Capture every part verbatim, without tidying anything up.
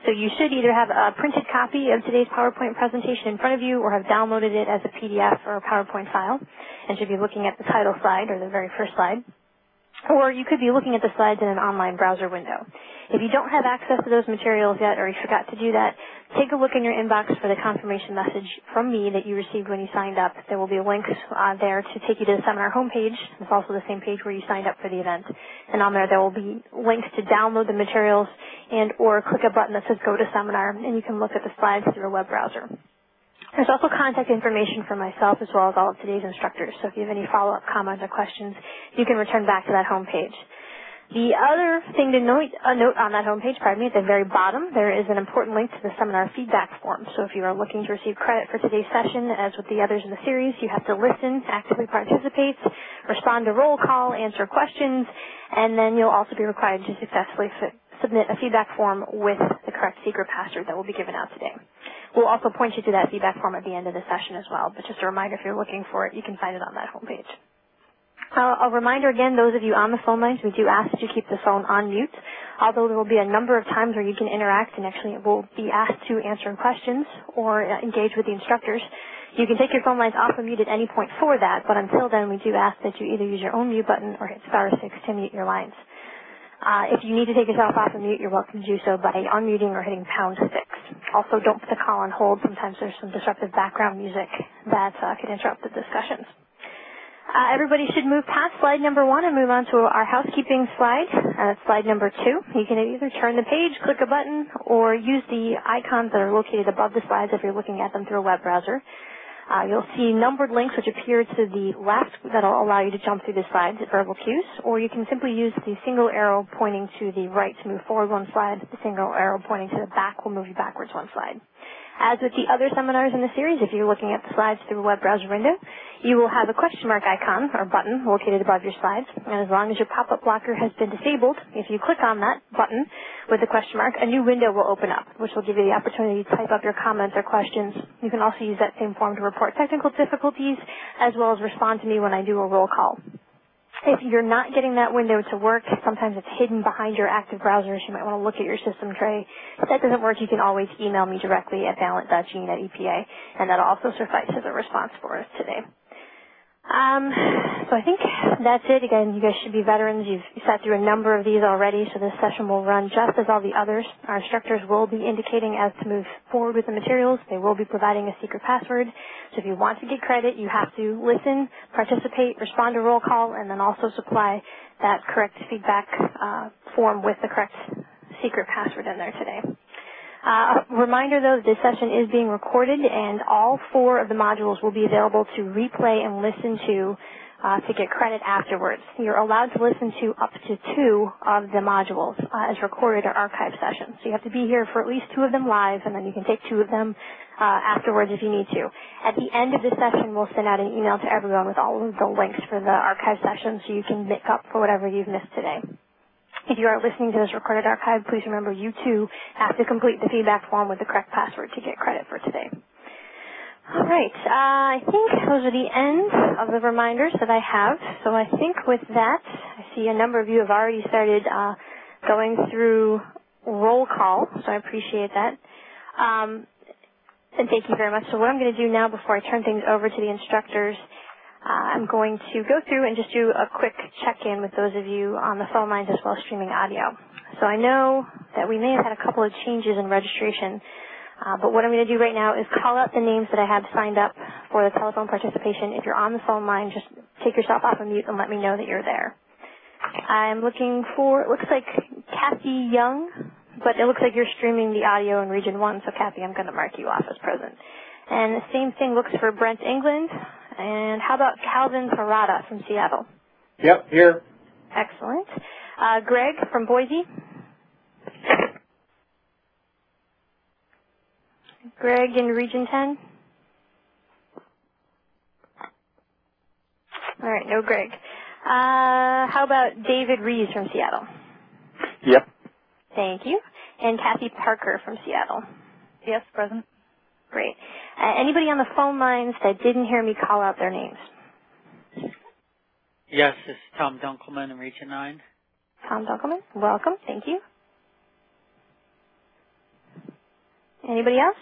So you should either have a printed copy of today's PowerPoint presentation in front of you or have downloaded it as a P D F or a PowerPoint file and should be looking at the title slide or the very first slide. Or you could be looking at the slides in an online browser window. If you don't have access to those materials yet or you forgot to do that, take a look in your inbox for the confirmation message from me that you received when you signed up. There will be a link uh, there to take you to the seminar homepage. It's also the same page where you signed up for the event. And on there, there will be links to download the materials and or click a button that says Go to Seminar, and you can look at the slides through a web browser. There's also contact information for myself as well as all of today's instructors. So if you have any follow-up comments or questions, you can return back to that homepage. The other thing to note, uh, note on that homepage, pardon me, at the very bottom, there is an important link to the seminar feedback form. So if you are looking to receive credit for today's session, as with the others in the series, you have to listen, actively participate, respond to roll call, answer questions, and then you'll also be required to successfully f submit a feedback form with the correct secret password that will be given out today. We'll also point you to that feedback form at the end of the session as well, but just a reminder, if you're looking for it, you can find it on that homepage. Uh, a reminder again, those of you on the phone lines, we do ask that you keep the phone on mute, although there will be a number of times where you can interact and actually will be asked to answer questions or uh, engage with the instructors. You can take your phone lines off of mute at any point for that, but until then, we do ask that you either use your own mute button or hit star six to mute your lines. Uh, if you need to take yourself off of mute, you're welcome to do so by unmuting or hitting pound six. Also, don't put the call on hold. Sometimes there's some disruptive background music that uh, could interrupt the discussions. Uh, everybody should move past slide number one and move on to our housekeeping slide. Uh, slide number two. You can either turn the page, click a button, or use the icons that are located above the slides if you're looking at them through a web browser. Uh, you'll see numbered links which appear to the left that will allow you to jump through the slides at verbal cues, or you can simply use the single arrow pointing to the right to move forward one slide. The single arrow pointing to the back will move you backwards one slide. As with the other seminars in the series, if you're looking at the slides through a web browser window, you will have a question mark icon or button located above your slides. And as long as your pop-up blocker has been disabled, if you click on that button with the question mark, a new window will open up, which will give you the opportunity to type up your comments or questions. You can also use that same form to report technical difficulties, as well as respond to me when I do a roll call. If you're not getting that window to work, sometimes it's hidden behind your active browsers. You might want to look at your system tray. If that doesn't work, you can always email me directly at valent dot gene at E P A, and that'll also suffice as a response for us today. Um, so I think that's it. Again, you guys should be veterans. You've sat through a number of these already, so this session will run just as all the others. Our instructors will be indicating as to move forward with the materials. They will be providing a secret password. So if you want to get credit, you have to listen, participate, respond to roll call, and then also supply that correct feedback uh, form with the correct secret password in there today. Uh, a reminder, though, this session is being recorded, and all four of the modules will be available to replay and listen to uh, to get credit afterwards. You're allowed to listen to up to two of the modules uh, as recorded or archived sessions. So you have to be here for at least two of them live, and then you can take two of them uh, afterwards if you need to. At the end of the session, we'll send out an email to everyone with all of the links for the archived sessions so you can make up for whatever you've missed today. If you are listening to this recorded archive, please remember you too have to complete the feedback form with the correct password to get credit for today. All right, uh, I think those are the end of the reminders that I have. So I think with that, I see a number of you have already started uh, going through roll call, so I appreciate that. Um, and thank you very much. So what I'm going to do now before I turn things over to the instructors, Uh, I'm going to go through and just do a quick check-in with those of you on the phone lines as well as streaming audio. So I know that we may have had a couple of changes in registration, uh, but what I'm going to do right now is call out the names that I have signed up for the telephone participation. If you're on the phone line, just take yourself off of mute and let me know that you're there. I'm looking for, it looks like Kathy Young, but it looks like you're streaming the audio in Region one, so Kathy, I'm going to mark you off as present. And the same thing looks for Brent England. And how about Calvin Parada from Seattle? Yep, here. Excellent. Uh, Greg from Boise? Greg in Region ten? All right, no Greg. Uh, how about David Rees from Seattle? Yep. Thank you. And Kathy Parker from Seattle? Yes, present. Great. Uh, anybody on the phone lines that didn't hear me call out their names? Yes, this is Tom Dunkelman in Region nine. Tom Dunkelman, welcome. Thank you. Anybody else?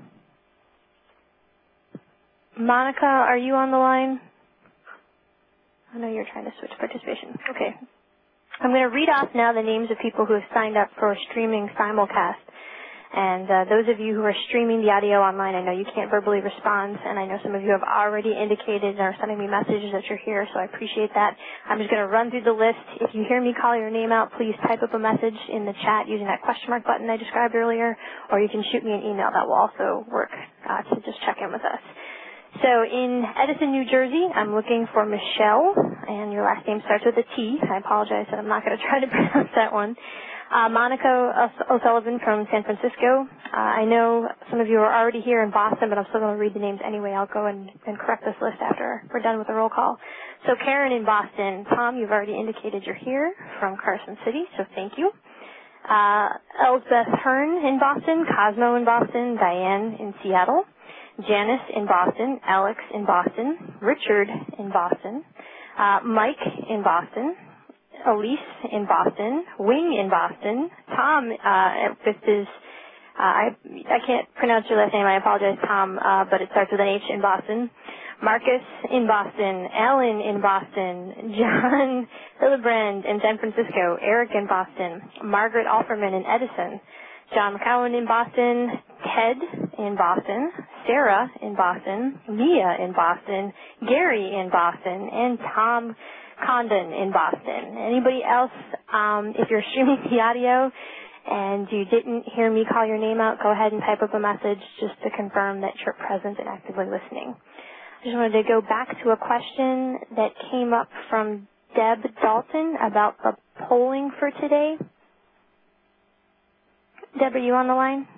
Monica, are you on the line? I know you're trying to switch participation. Okay. I'm going to read off now the names of people who have signed up for a streaming simulcast. And uh, those of you who are streaming the audio online, I know you can't verbally respond, and I know some of you have already indicated and are sending me messages that you're here, so I appreciate that. I'm just going to run through the list. If you hear me call your name out, please type up a message in the chat using that question mark button I described earlier, or you can shoot me an email. That will also work uh, to just check in with us. So in Edison, New Jersey, I'm looking for Michelle, and your last name starts with a T. I apologize that I'm not going to try to pronounce that one. Uh, Monica O'Sullivan from San Francisco. Uh, I know some of you are already here in Boston, but I'm still going to read the names anyway. I'll go and, and correct this list after we're done with the roll call. So Karen in Boston. Tom, you've already indicated you're here from Carson City, so thank you. Uh, Elsbeth Hearn in Boston, Cosmo in Boston, Diane in Seattle, Janice in Boston, Alex in Boston, Richard in Boston, uh, Mike in Boston, Elise in Boston, Wing in Boston, Tom, uh, this is, uh, I, I can't pronounce your last name, I apologize, Tom, uh, but it starts with an H in Boston, Marcus in Boston, Alan in Boston, John Hillebrand in San Francisco, Eric in Boston, Margaret Alferman in Edison, John McCowan in Boston, Ted in Boston, Sarah in Boston, Mia in Boston, Gary in Boston, and Tom Condon in Boston. Anybody else, um, if you're streaming the audio and you didn't hear me call your name out, go ahead and type up a message just to confirm that you're present and actively listening. I just wanted to go back to a question that came up from Deb Dalton about the polling for today. Deb, are you on the line?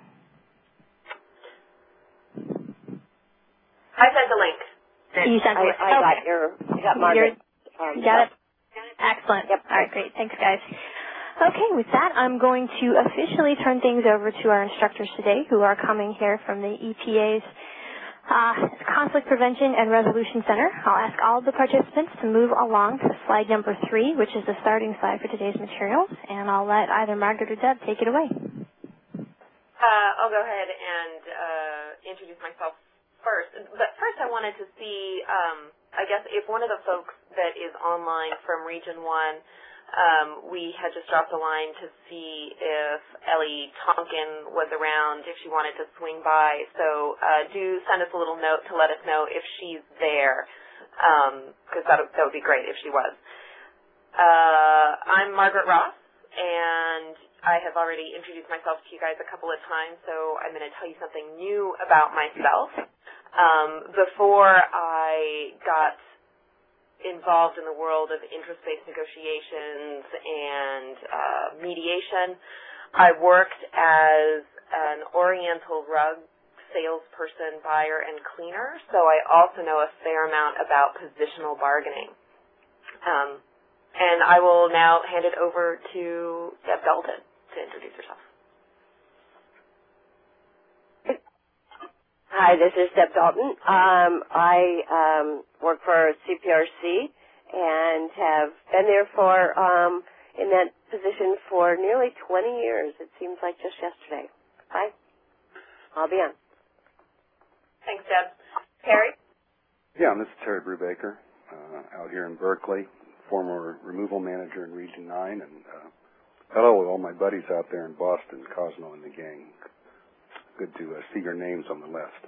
I sent the link. You sent the link. I, I okay. got your, I got Margaret. Um, got it? Excellent. Yep. All right, great. Thanks, guys. Okay, with that, I'm going to officially turn things over to our instructors today who are coming here from the E P A's uh, Conflict Prevention and Resolution Center. I'll ask all of the participants to move along to slide number three, which is the starting slide for today's materials, and I'll let either Margaret or Deb take it away. Uh, I'll go ahead and uh, introduce myself first. But first I wanted to see, um, I guess, if one of the folks that is online from Region one, um, we had just dropped a line to see if Ellie Tonkin was around, if she wanted to swing by. So uh, do send us a little note to let us know if she's there, because um, that, that would be great if she was. Uh, I'm Margaret Ross, and I have already introduced myself to you guys a couple of times, so I'm going to tell you something new about myself. Um, before I got involved in the world of interest-based negotiations and uh, mediation, I worked as an Oriental rug salesperson, buyer, and cleaner, so I also know a fair amount about positional bargaining. Um, and I will now hand it over to Deb Dalton to introduce herself. Hi, this is Deb Dalton. Um, I um, work for C P R C and have been there for um, in that position for nearly twenty years. It seems like just yesterday. Hi, I'll be on. Thanks, Deb. Terry? Yeah, this is Terry Brubaker, uh, out here in Berkeley, former removal manager in Region nine, and uh, hello to all my buddies out there in Boston, Cosmo and the gang. Good to uh, see your names on the list.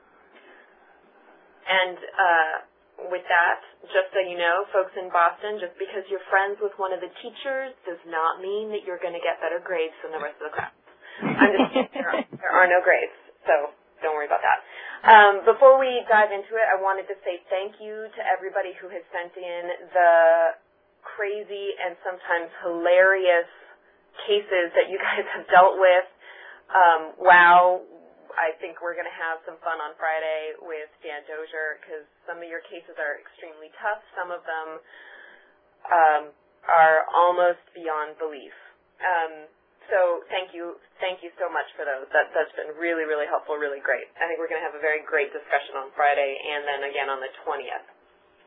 And uh, with that, just so you know, folks in Boston, just because you're friends with one of the teachers does not mean that you're going to get better grades than the rest of the class. I'm just there, are, there are no grades, so don't worry about that. Um, before we dive into it, I wanted to say thank you to everybody who has sent in the crazy and sometimes hilarious cases that you guys have dealt with. Um, wow, I think we're going to have some fun on Friday with Dan Dozier because some of your cases are extremely tough. Some of them um, are almost beyond belief. Um, so thank you, thank you so much for those. That, that's been really, really helpful, really great. I think we're going to have a very great discussion on Friday and then again on the twentieth.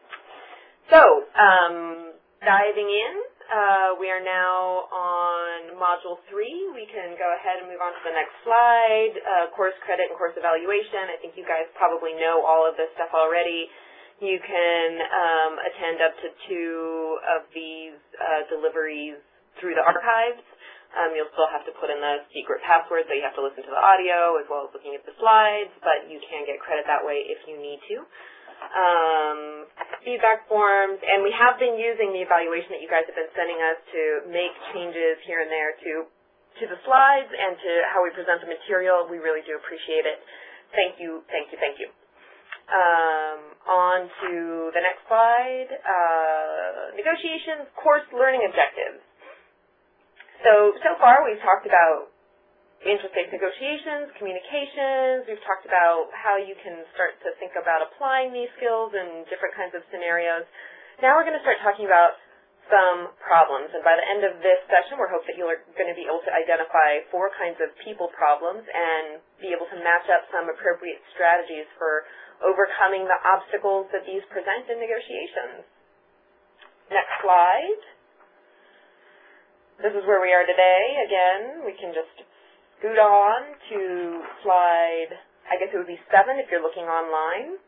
So um, diving in, uh, we are now on Module three. We can go ahead and move on to the next slide, uh, course credit and course evaluation. I think you guys probably know all of this stuff already. You can um, attend up to two of these uh, deliveries through the archives. Um, you'll still have to put in the secret password, so you have to listen to the audio as well as looking at the slides, but you can get credit that way if you need to. Um, feedback forms, and we have been using the evaluation that you guys have been sending us to make changes here and there to to the slides and to how we present the material. We really do appreciate it. Thank you, thank you, thank you. Um, on to the next slide, uh, negotiations, course learning objectives. So, so far we've talked about interest-based negotiations, communications. We've talked about how you can start to think about applying these skills in different kinds of scenarios. Now we're going to start talking about some problems, and by the end of this session, we hope that you're going to be able to identify four kinds of people problems and be able to match up some appropriate strategies for overcoming the obstacles that these present in negotiations. Next slide. This is where we are today. Again, we can just scoot on to slide, I guess it would be seven if you're looking online.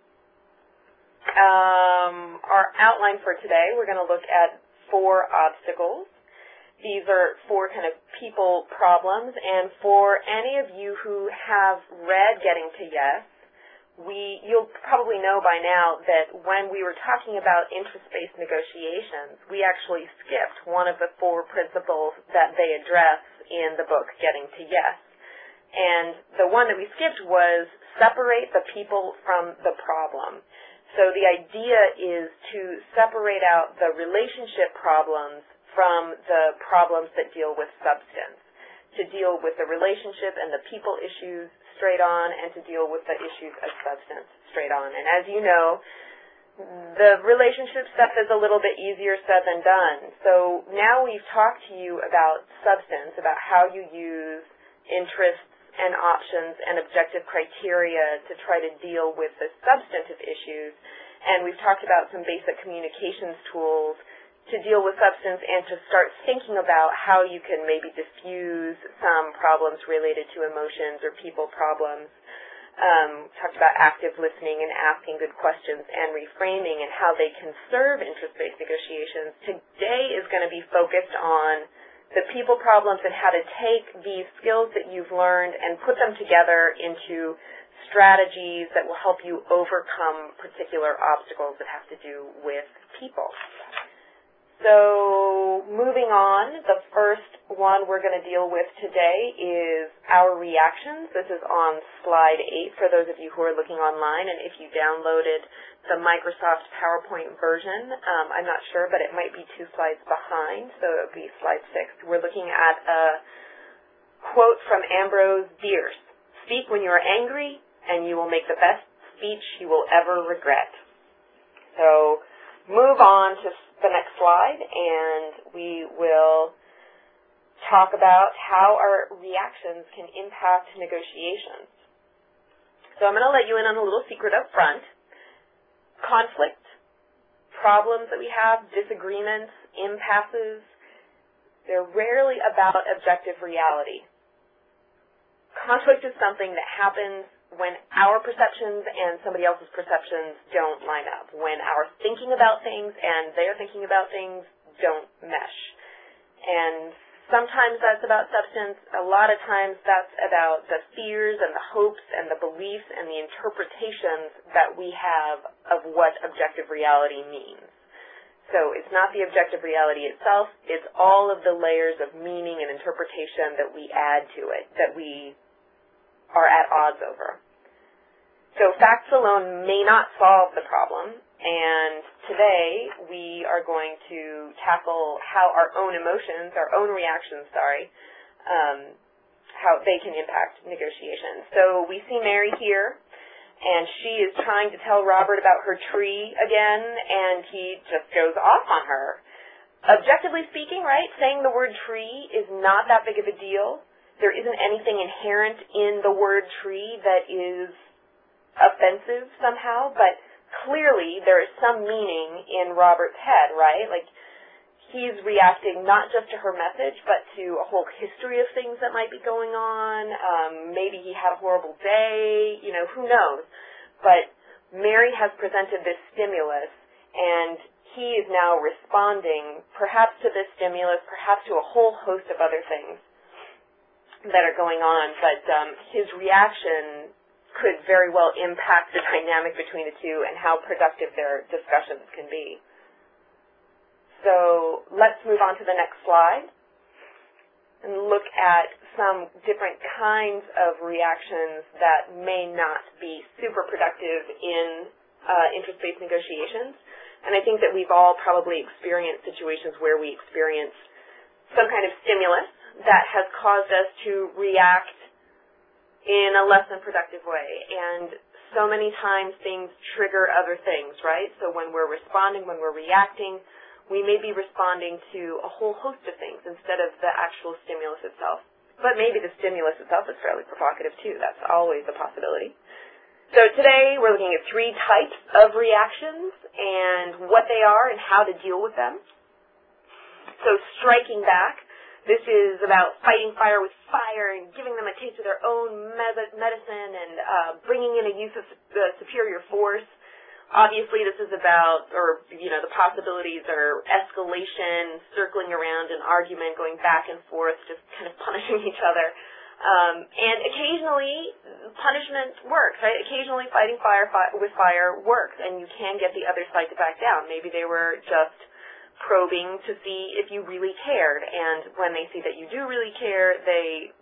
Um, our outline for today, we're going to look at four obstacles. These are four kind of people problems, and for any of you who have read Getting to Yes, we, you'll probably know by now that when we were talking about interest-based negotiations, we actually skipped one of the four principles that they address in the book Getting to Yes. And the one that we skipped was separate the people from the problem. So the idea is to separate out the relationship problems from the problems that deal with substance, to deal with the relationship and the people issues straight on, and to deal with the issues of substance straight on. And as you know, the relationship stuff is a little bit easier said than done. So now we've talked to you about substance, about how you use interests and options and objective criteria to try to deal with the substantive issues. And we've talked about some basic communications tools to deal with substance and to start thinking about how you can maybe diffuse some problems related to emotions or people problems. Um, talked about active listening and asking good questions and reframing and how they can serve interest-based negotiations. Today is going to be focused on the people problems and how to take these skills that you've learned and put them together into strategies that will help you overcome particular obstacles that have to do with people. So moving on, the first one we're going to deal with today is our reactions. This is on slide eight for those of you who are looking online, and if you downloaded the Microsoft PowerPoint version, um, I'm not sure, but it might be two slides behind, so it would be slide six. We're looking at a quote from Ambrose Bierce: "Speak when you are angry, and you will make the best speech you will ever regret." So move on to the next slide, and we will talk about how our reactions can impact negotiations. So I'm going to let you in on a little secret up front. Conflict, problems that we have, disagreements, impasses, they're rarely about objective reality. Conflict is something that happens when our perceptions and somebody else's perceptions don't line up, when our thinking about things and their thinking about things don't mesh. And sometimes that's about substance. A lot of times that's about the fears and the hopes and the beliefs and the interpretations that we have of what objective reality means. So it's not the objective reality itself, it's all of the layers of meaning and interpretation that we add to it, that we are at odds over. So facts alone may not solve the problem, and today we are going to tackle how our own emotions, our own reactions, sorry, um, how they can impact negotiations. So we see Mary here, and she is trying to tell Robert about her tree again, and he just goes off on her. Objectively speaking, right, saying the word tree is not that big of a deal. There isn't anything inherent in the word tree that is offensive somehow, but clearly there is some meaning in Robert's head, right? Like, he's reacting not just to her message, but to a whole history of things that might be going on. Um, maybe he had a horrible day, you know, who knows. But Mary has presented this stimulus, and he is now responding perhaps to this stimulus, perhaps to a whole host of other things that are going on. But um, his reaction could very well impact the dynamic between the two and how productive their discussions can be. So let's move on to the next slide and look at some different kinds of reactions that may not be super productive in uh, interest-based negotiations. And I think that we've all probably experienced situations where we experience some kind of stimulus that has caused us to react in a less than productive way. And so many times things trigger other things, right? So when we're responding, when we're reacting, we may be responding to a whole host of things instead of the actual stimulus itself. But maybe the stimulus itself is fairly provocative too. That's always a possibility. So today we're looking at three types of reactions and what they are and how to deal with them. So striking back, this is about fighting fire with fire and giving them a taste of their own medicine and uh, bringing in a use of uh, superior force. Obviously, this is about, or, you know, the possibilities are escalation, circling around an argument, going back and forth, just kind of punishing each other. Um, and occasionally, punishment works, right? Occasionally, fighting fire fi- with fire works, and you can get the other side to back down. Maybe they were just probing to see if you really cared, and when they see that you do really care, they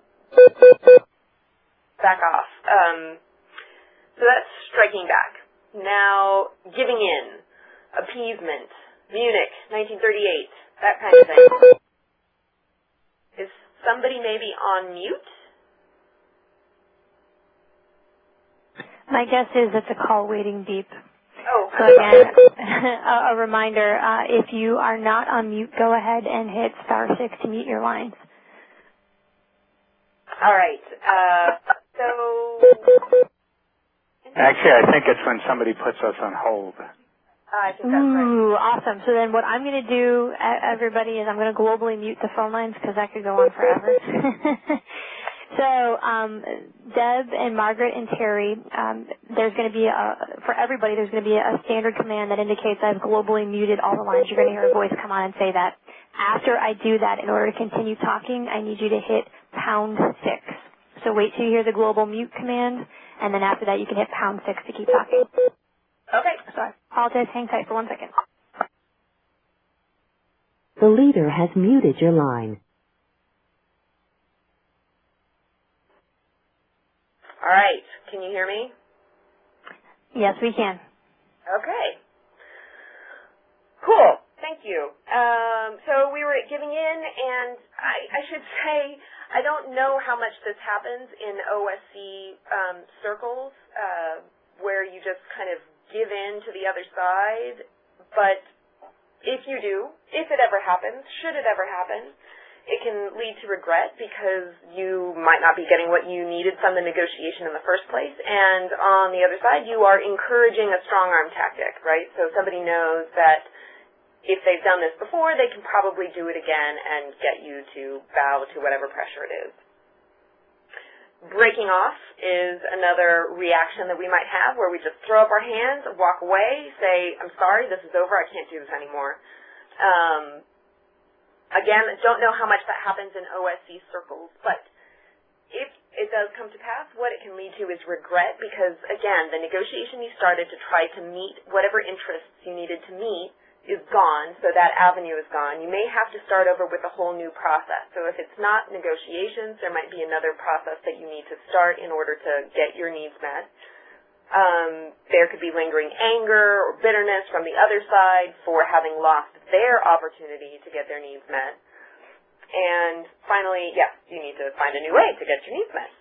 back off. Um, so that's striking back. Now, giving in, appeasement, Munich, nineteen thirty-eight, that kind of thing. Is somebody maybe on mute? My guess is it's a call waiting beep. Oh. So again, a, a reminder, uh, if you are not on mute, go ahead and hit star six to mute your lines. All right. Uh, so... Actually, I think it's when somebody puts us on hold. Uh, I think that's Ooh, right. awesome. So then what I'm going to do, everybody, is I'm going to globally mute the phone lines because that could go on forever. So um, Deb and Margaret and Terry, um, there's going to be, a, for everybody, there's going to be a standard command that indicates I've globally muted all the lines. You're going to hear a voice come on and say that. After I do that, in order to continue talking, I need you to hit pound six. So wait till you hear the global mute command, and then after that you can hit pound six to keep talking. Okay. Sorry. Apologize. Hang tight for one second. The leader has muted your line. All right. Can you hear me? Yes, we can. Okay. Cool. Thank you. Um, so we were giving in, and I, I should say I don't know how much this happens in O S C um, circles uh, where you just kind of give in to the other side, but if you do, if it ever happens, should it ever happen, it can lead to regret because you might not be getting what you needed from the negotiation in the first place, and on the other side, you are encouraging a strong arm tactic, right? So somebody knows that if they've done this before, they can probably do it again and get you to bow to whatever pressure it is. Breaking off is another reaction that we might have where we just throw up our hands, walk away, say, I'm sorry, this is over, I can't do this anymore. Um, again, don't know how much that happens in O S C circles, but if it does come to pass, what it can lead to is regret because, again, the negotiation you started to try to meet whatever interests you needed to meet is gone, so that avenue is gone. You may have to start over with a whole new process. So if it's not negotiations, there might be another process that you need to start in order to get your needs met. Um, there could be lingering anger or bitterness from the other side for having lost their opportunity to get their needs met. And finally, yes, you need to find a new way to get your needs met.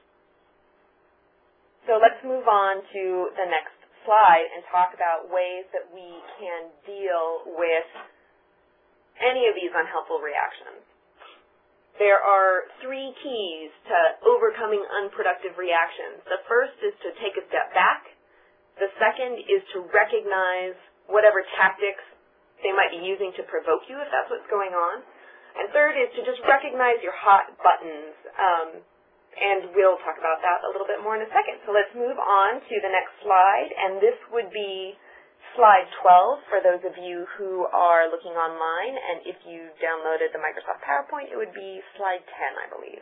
So let's move on to the next slide and talk about ways that we can deal with any of these unhelpful reactions. There are three keys to overcoming unproductive reactions. The first is to take a step back. The second is to recognize whatever tactics they might be using to provoke you if that's what's going on. And third is to just recognize your hot buttons, um, and we'll talk about that a little bit more in a second. So let's move on to the next slide, and this would be slide twelve for those of you who are looking online, and if you downloaded the Microsoft PowerPoint, it would be slide ten, I believe.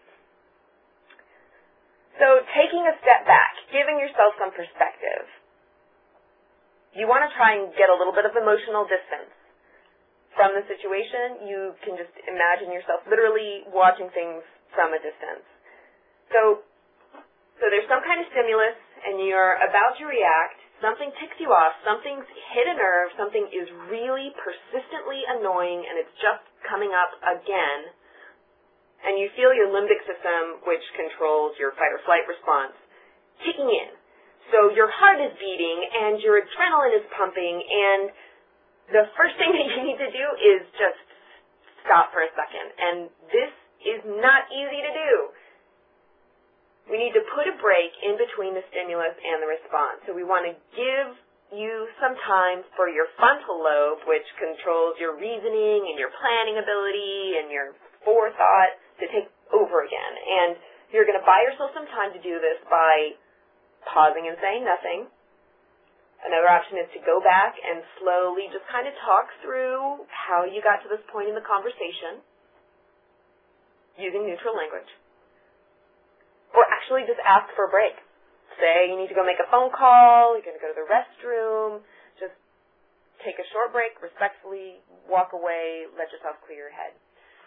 So taking a step back, giving yourself some perspective. You want to try and get a little bit of emotional distance from the situation. You can just imagine yourself literally watching things from a distance. So, so there's some kind of stimulus, and you're about to react. Something ticks you off. Something's hit a nerve. Something is really persistently annoying, and it's just coming up again. And you feel your limbic system, which controls your fight or flight response, kicking in. So your heart is beating, and your adrenaline is pumping, and the first thing that you need to do is just stop for a second. And this is not easy to do. We need to put a break in between the stimulus and the response. So we want to give you some time for your frontal lobe, which controls your reasoning and your planning ability and your forethought, to take over again. And you're going to buy yourself some time to do this by pausing and saying nothing. Another option is to go back and slowly just kind of talk through how you got to this point in the conversation using neutral language. Or actually just ask for a break. Say you need to go make a phone call, you're going to go to the restroom, just take a short break, respectfully walk away, let yourself clear your head.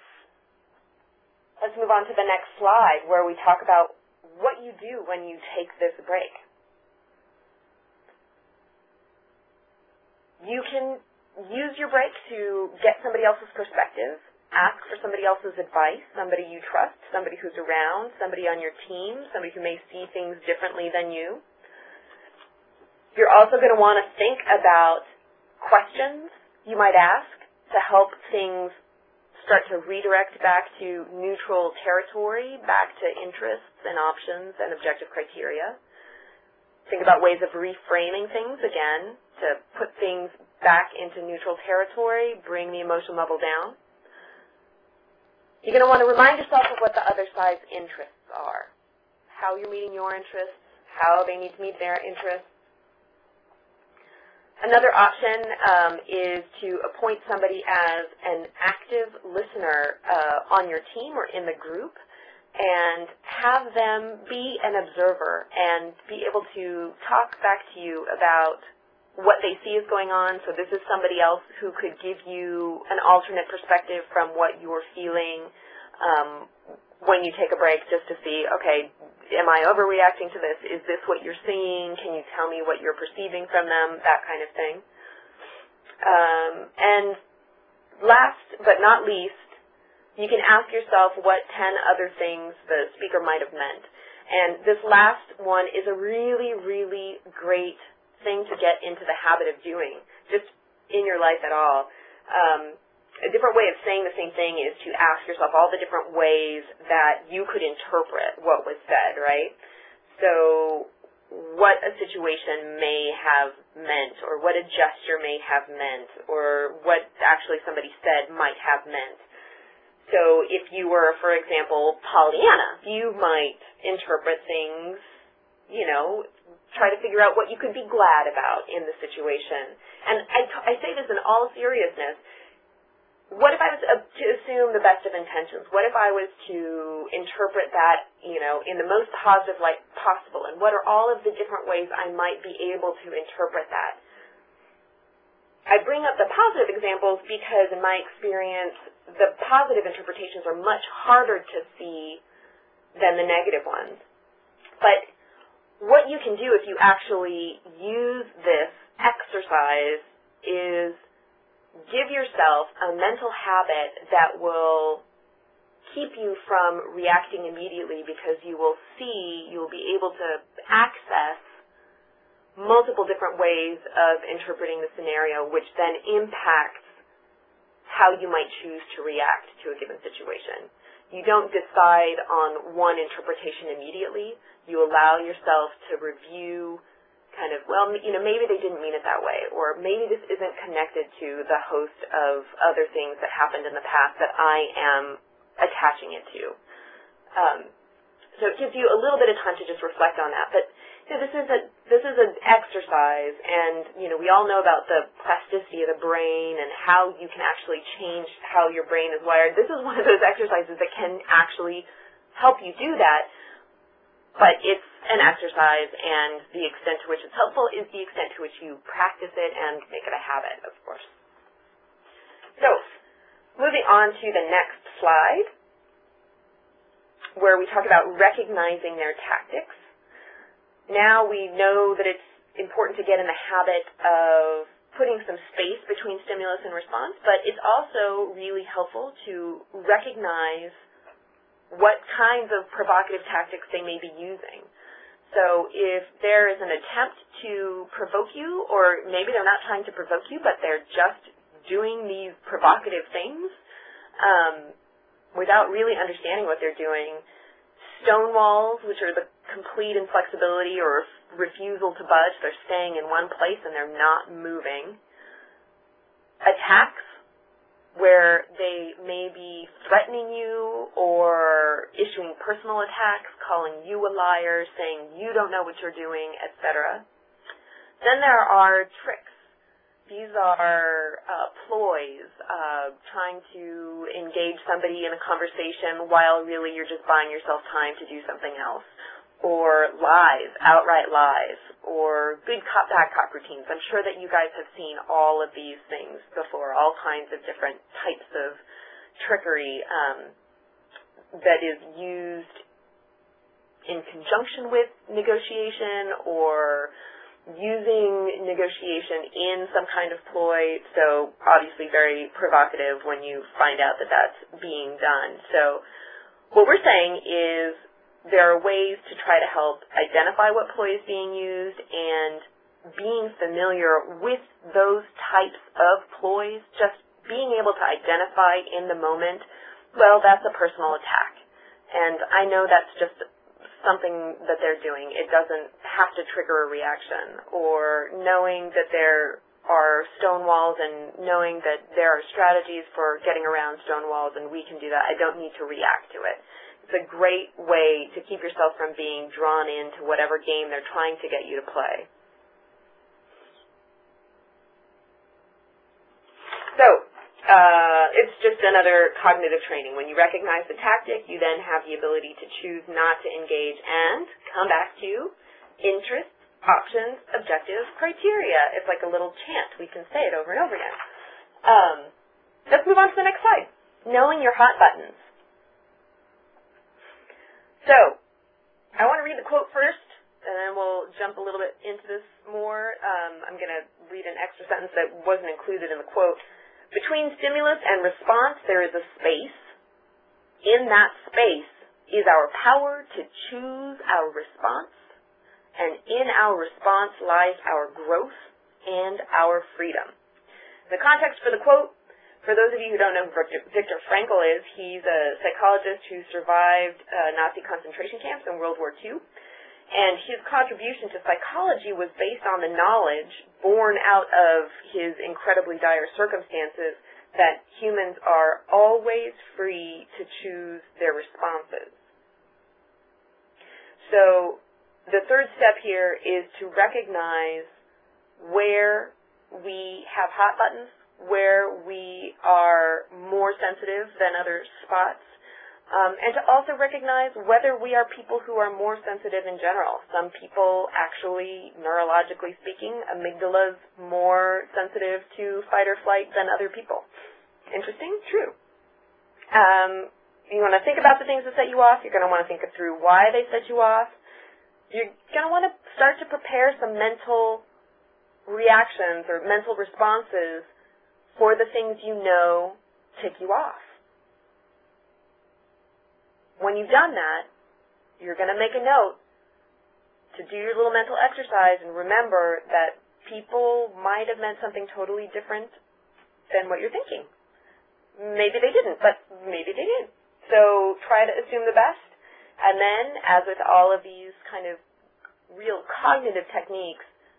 Let's move on to the next slide where we talk about what you do when you take this break. You can use your break to get somebody else's perspective, ask for somebody else's advice, somebody you trust, somebody who's around, somebody on your team, somebody who may see things differently than you. You're also going to want to think about questions you might ask to help things start to redirect back to neutral territory, back to interests and options and objective criteria. Think about ways of reframing things, again, to put things back into neutral territory, bring the emotion level down. You're going to want to remind yourself of what the other side's interests are, how you're meeting your interests, how they need to meet their interests. Another option um, is to appoint somebody as an active listener uh, on your team or in the group, and have them be an observer and be able to talk back to you about what they see is going on. So this is somebody else who could give you an alternate perspective from what you're feeling um, when you take a break, just to see, okay, am I overreacting to this? Is this what you're seeing? Can you tell me what you're perceiving from them? That kind of thing. Um, and last but not least, you can ask yourself what ten other things the speaker might have meant. And this last one is a really, really great thing to get into the habit of doing, just in your life at all. Um, a different way of saying the same thing is to ask yourself all the different ways that you could interpret what was said, right? So what a situation may have meant, or what a gesture may have meant, or what actually somebody said might have meant. So if you were, for example, Pollyanna, you might interpret things, you know, try to figure out what you could be glad about in the situation. And I, t- I say this in all seriousness. What if I was uh, to assume the best of intentions? What if I was to interpret that, you know, in the most positive light possible? And what are all of the different ways I might be able to interpret that? I bring up the positive examples because, in my experience, the positive interpretations are much harder to see than the negative ones. But what you can do if you actually use this exercise is give yourself a mental habit that will keep you from reacting immediately, because you will see, you will be able to access multiple different ways of interpreting the scenario, which then impacts how you might choose to react to a given situation. You don't decide on one interpretation immediately. You allow yourself to review, kind of, well, you know, maybe they didn't mean it that way, or maybe this isn't connected to the host of other things that happened in the past that I am attaching it to. Um, so it gives you a little bit of time to just reflect on that. But you know, this is a this is an exercise, and you know, we all know about the plasticity of the brain and how you can actually change how your brain is wired. This is one of those exercises that can actually help you do that. But it's an exercise, and the extent to which it's helpful is the extent to which you practice it and make it a habit, of course. So, moving on to the next slide, where we talk about recognizing their tactics. Now we know that it's important to get in the habit of putting some space between stimulus and response, but it's also really helpful to recognize what kinds of provocative tactics they may be using. So if there is an attempt to provoke you, or maybe they're not trying to provoke you, but they're just doing these provocative things um, without really understanding what they're doing, stone walls, which are the complete inflexibility or refusal to budge, they're staying in one place and they're not moving. Attacks, where they may be threatening you or issuing personal attacks, calling you a liar, saying you don't know what you're doing, et cetera. Then there are tricks. These are uh, ploys, uh, trying to engage somebody in a conversation while really you're just buying yourself time to do something else. Or lies, outright lies, or good cop, bad cop routines. I'm sure that you guys have seen all of these things before, all kinds of different types of trickery um, that is used in conjunction with negotiation or using negotiation in some kind of ploy. So obviously very provocative when you find out that that's being done. So what we're saying is there are ways to try to help identify what ploy is being used, and being familiar with those types of ploys, just being able to identify in the moment, well, that's a personal attack. And I know that's just something that they're doing. It doesn't have to trigger a reaction. Or knowing that there are stone walls and knowing that there are strategies for getting around stone walls and we can do that, I don't need to react to it. It's a great way to keep yourself from being drawn into whatever game they're trying to get you to play. So, uh, it's just another cognitive training. When you recognize the tactic, you then have the ability to choose not to engage and come back to interests, options, objectives, criteria. It's like a little chant. We can say it over and over again. Um, let's move on to the next slide. Knowing your hot buttons. So, I want to read the quote first, and then we'll jump a little bit into this more. Um, I'm going to read an extra sentence that wasn't included in the quote. Between stimulus and response, there is a space. In that space is our power to choose our response, and in our response lies our growth and our freedom. The context for the quote, for those of you who don't know who Viktor Frankl is, he's a psychologist who survived uh, Nazi concentration camps in World War Two, and his contribution to psychology was based on the knowledge born out of his incredibly dire circumstances that humans are always free to choose their responses. So the third step here is to recognize where we have hot buttons, where we are more sensitive than other spots, um, and to also recognize whether we are people who are more sensitive in general. Some people actually, neurologically speaking, amygdala's more sensitive to fight or flight than other people. Interesting? True. Um, you want to think about the things that set you off. You're going to want to think through why they set you off. You're going to want to start to prepare some mental reactions or mental responses for the things you know tick you off. When you've done that, you're going to make a note to do your little mental exercise and remember that people might have meant something totally different than what you're thinking. Maybe they didn't, but maybe they did. So try to assume the best, and then, as with all of these kind of real cognitive techniques,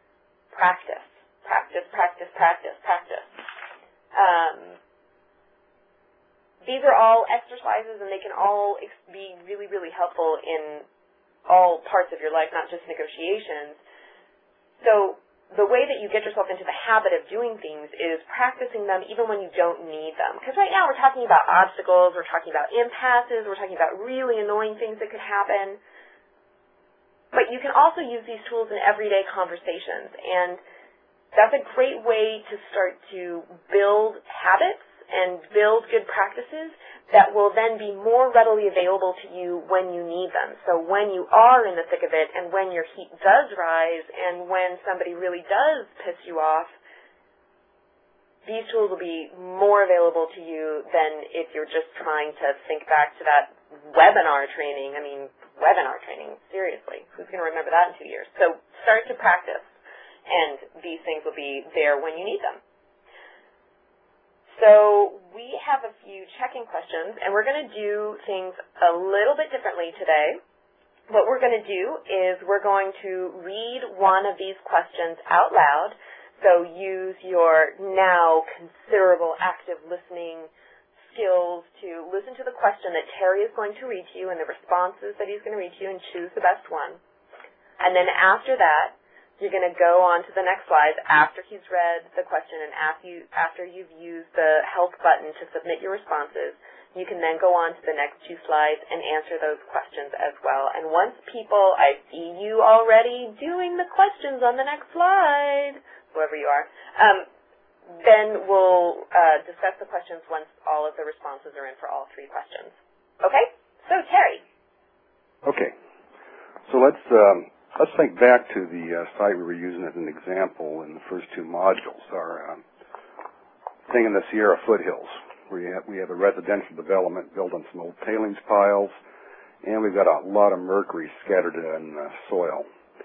practice. Practice, practice, practice, practice. Um, these are all exercises, and they can all ex- be really, really helpful in all parts of your life, not just negotiations. So the way that you get yourself into the habit of doing things is practicing them even when you don't need them. Because right now we're talking about obstacles, we're talking about impasses, we're talking about really annoying things that could happen. But you can also use these tools in everyday conversations, and that's a great way to start to build habits and build good practices that will then be more readily available to you when you need them. So when you are in the thick of it, and when your heat does rise, and when somebody really does piss you off, these tools will be more available to you than if you're just trying to think back to that webinar training. I mean, webinar training, seriously. Who's going to remember that in two years? So start to practice, and these things will be there when you need them. So we have a few check-in questions, and we're going to do things a little bit differently today. What we're going to do is we're going to read one of these questions out loud, so use your now considerable active listening skills to listen to the question that Terry is going to read to you and the responses that he's going to read to you, and choose the best one. And then after that, you're going to go on to the next slide after he's read the question, and after, you, after you've used the help button to submit your responses. You can then go on to the next two slides and answer those questions as well. And once people, I see you already doing the questions on the next slide, whoever you are, um, then we'll uh, discuss the questions once all of the responses are in for all three questions. Okay? So, Terry. Okay. So let's... Um Let's think back to the uh, site we were using as an example in the first two modules, our um, thing in the Sierra foothills, where you have, we have a residential development built on some old tailings piles, and we've got a lot of mercury scattered in uh, soil.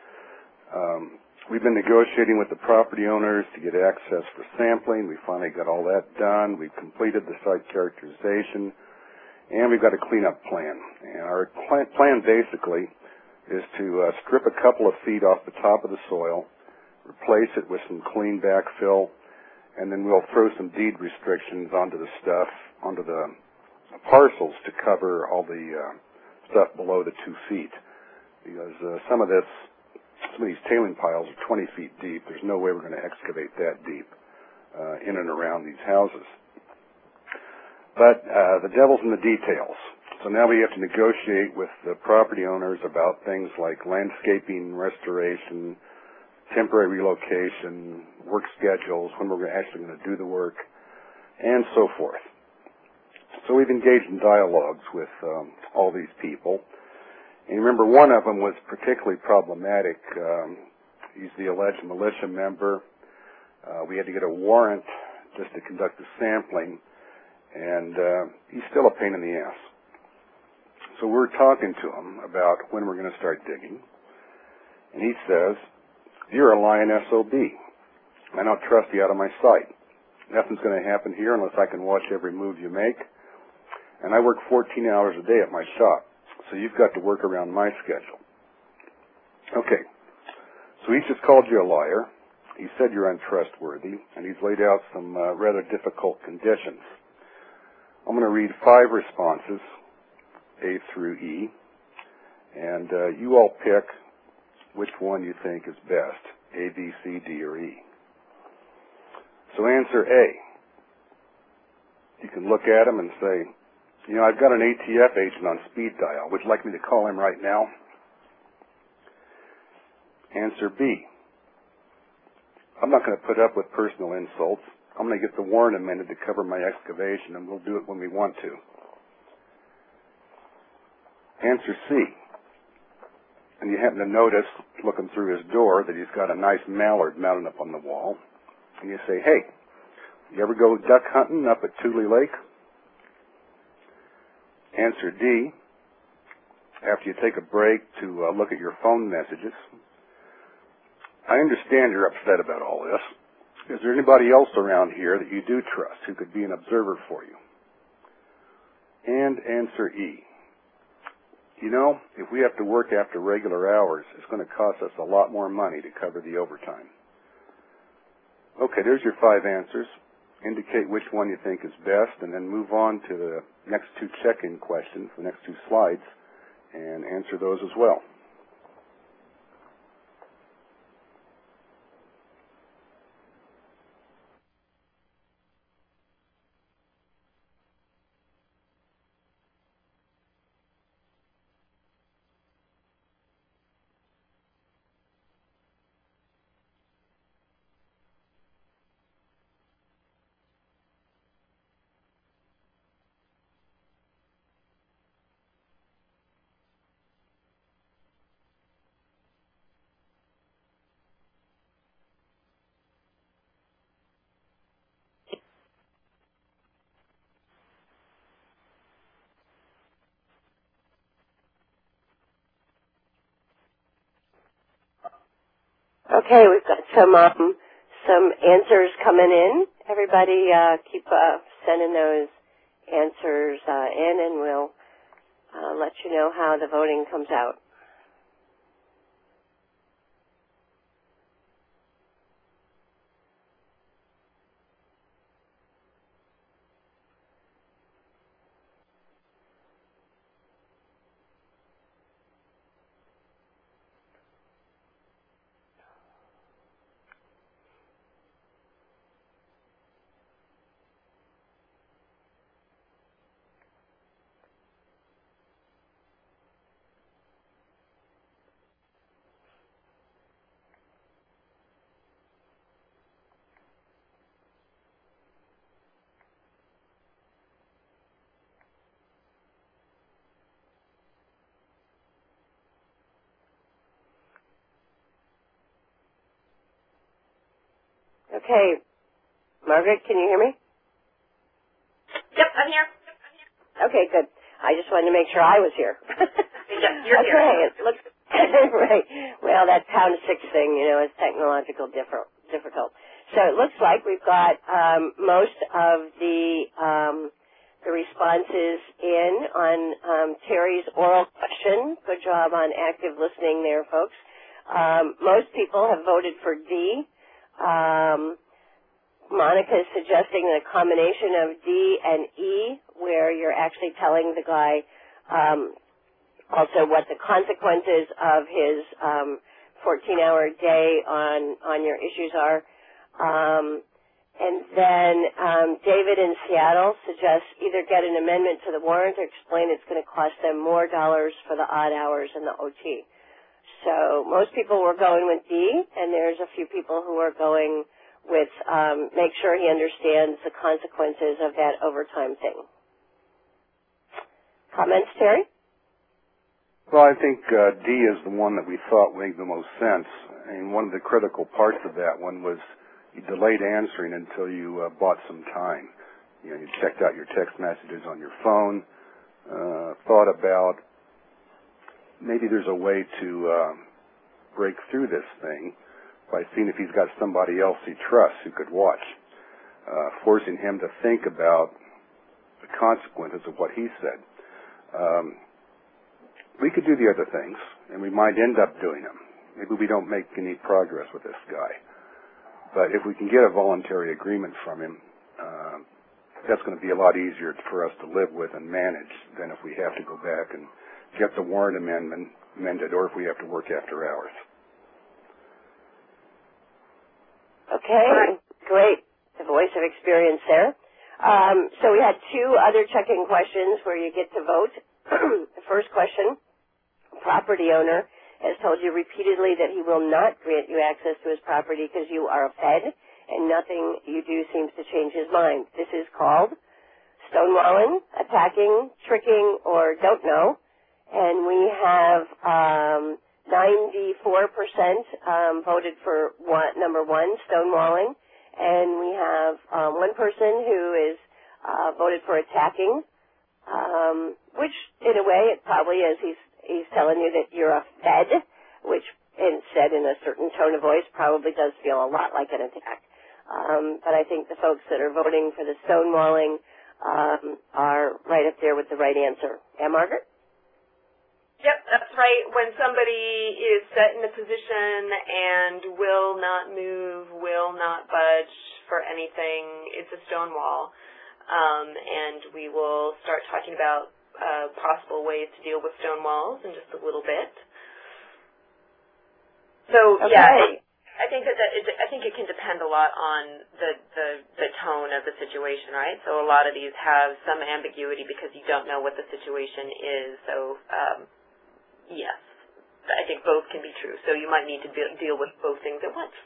Um, we've been negotiating with the property owners to get access for sampling. We finally got all that done. We've completed the site characterization, and we've got a cleanup plan. And our plan, plan basically is to uh, strip a couple of feet off the top of the soil, replace it with some clean backfill, and then we'll throw some deed restrictions onto the stuff, onto the parcels to cover all the uh, stuff below the two feet. Because uh, some of this, some of these tailing piles are twenty feet deep. There's no way we're going to excavate that deep uh, in and around these houses. But uh, the devil's in the details. So now we have to negotiate with the property owners about things like landscaping, restoration, temporary relocation, work schedules, when we're actually going to do the work, and so forth. So we've engaged in dialogues with um, all these people. And remember, one of them was particularly problematic. Um, he's the alleged militia member. Uh, we had to get a warrant just to conduct the sampling, and uh, he's still a pain in the ass. So we're talking to him about when we're going to start digging. And he says, "You're a lying S O B. I don't trust you out of my sight. Nothing's going to happen here unless I can watch every move you make. And I work fourteen hours a day at my shop, so you've got to work around my schedule." Okay. So he's just called you a liar. He said you're untrustworthy, and he's laid out some uh, rather difficult conditions. I'm going to read five responses, A through E, and uh, you all pick which one you think is best, A, B, C, D, or E. So answer A. You can look at him and say, "You know, I've got an A T F agent on speed dial. Would you like me to call him right now?" Answer B. "I'm not going to put up with personal insults. I'm going to get the warrant amended to cover my excavation, and we'll do it when we want to." Answer C. And you happen to notice, looking through his door, that he's got a nice mallard mounted up on the wall. And you say, "Hey, you ever go duck hunting up at Tule Lake?" Answer D. After you take a break to uh, look at your phone messages, "I understand you're upset about all this. Is there anybody else around here that you do trust who could be an observer for you?" And answer E. "You know, if we have to work after regular hours, it's going to cost us a lot more money to cover the overtime. Okay, there's your five answers. Indicate which one you think is best, and then move on to the next two check-in questions, the next two slides, and answer those as well. Okay, we've got some um, some answers coming in. Everybody uh, keep uh, sending those answers uh, in, and we'll uh, let you know how the voting comes out. Okay, Margaret, can you hear me? Yep, I'm here. Okay, good. I just wanted to make sure I was here. Yep, you're okay, here. it looks right. Well, that pound six thing, you know, is technological differ, difficult. So it looks like we've got um, most of the um, the responses in on um, Terry's oral question. Good job on active listening there, folks. Um, most people have voted for D. Um, Monica is suggesting a combination of D and E, where you're actually telling the guy um, also what the consequences of his um, fourteen-hour day on on your issues are. Um, and then um, David in Seattle suggests either get an amendment to the warrant or explain it's going to cost them more dollars for the odd hours and the O T. So most people were going with D, and there's a few people who are going with um, make sure he understands the consequences of that overtime thing. Comments, Terry? Well, I think uh, D is the one that we thought made the most sense. And one of the critical parts of that one was you delayed answering until you uh, bought some time. You know, you checked out your text messages on your phone, uh, thought about maybe there's a way to uh, break through this thing by seeing if he's got somebody else he trusts who could watch, uh, forcing him to think about the consequences of what he said. Um, we could do the other things, and we might end up doing them. Maybe we don't make any progress with this guy. But if we can get a voluntary agreement from him, uh, that's going to be a lot easier for us to live with and manage than if we have to go back and get the warrant amendment amended, or if we have to work after hours. Okay, great. The voice of experience there. Um, so we had two other check-in questions where you get to vote. The first question, property owner has told you repeatedly that he will not grant you access to his property because you are a Fed and nothing you do seems to change his mind. This is called stonewalling, attacking, tricking, or don't know. And we have um, ninety-four percent um, voted for one, number one, stonewalling. And we have um, one person who is uh, voted for attacking, um, which in a way it probably is. He's, he's telling you that you're a Fed, which and said in a certain tone of voice probably does feel a lot like an attack. Um, but I think the folks that are voting for the stonewalling um, are right up there with the right answer. Yeah, Margaret? Yep, that's right? When somebody is set in a position and will not move, will not budge for anything, it's a stone wall. Um, and we will start talking about uh, possible ways to deal with stone walls in just a little bit. So, okay. yeah, I think that, that it, I think it can depend a lot on the, the the tone of the situation, right? So a lot of these have some ambiguity because you don't know what the situation is. So um, yes, I think both can be true. So you might need to be, deal with both things at once.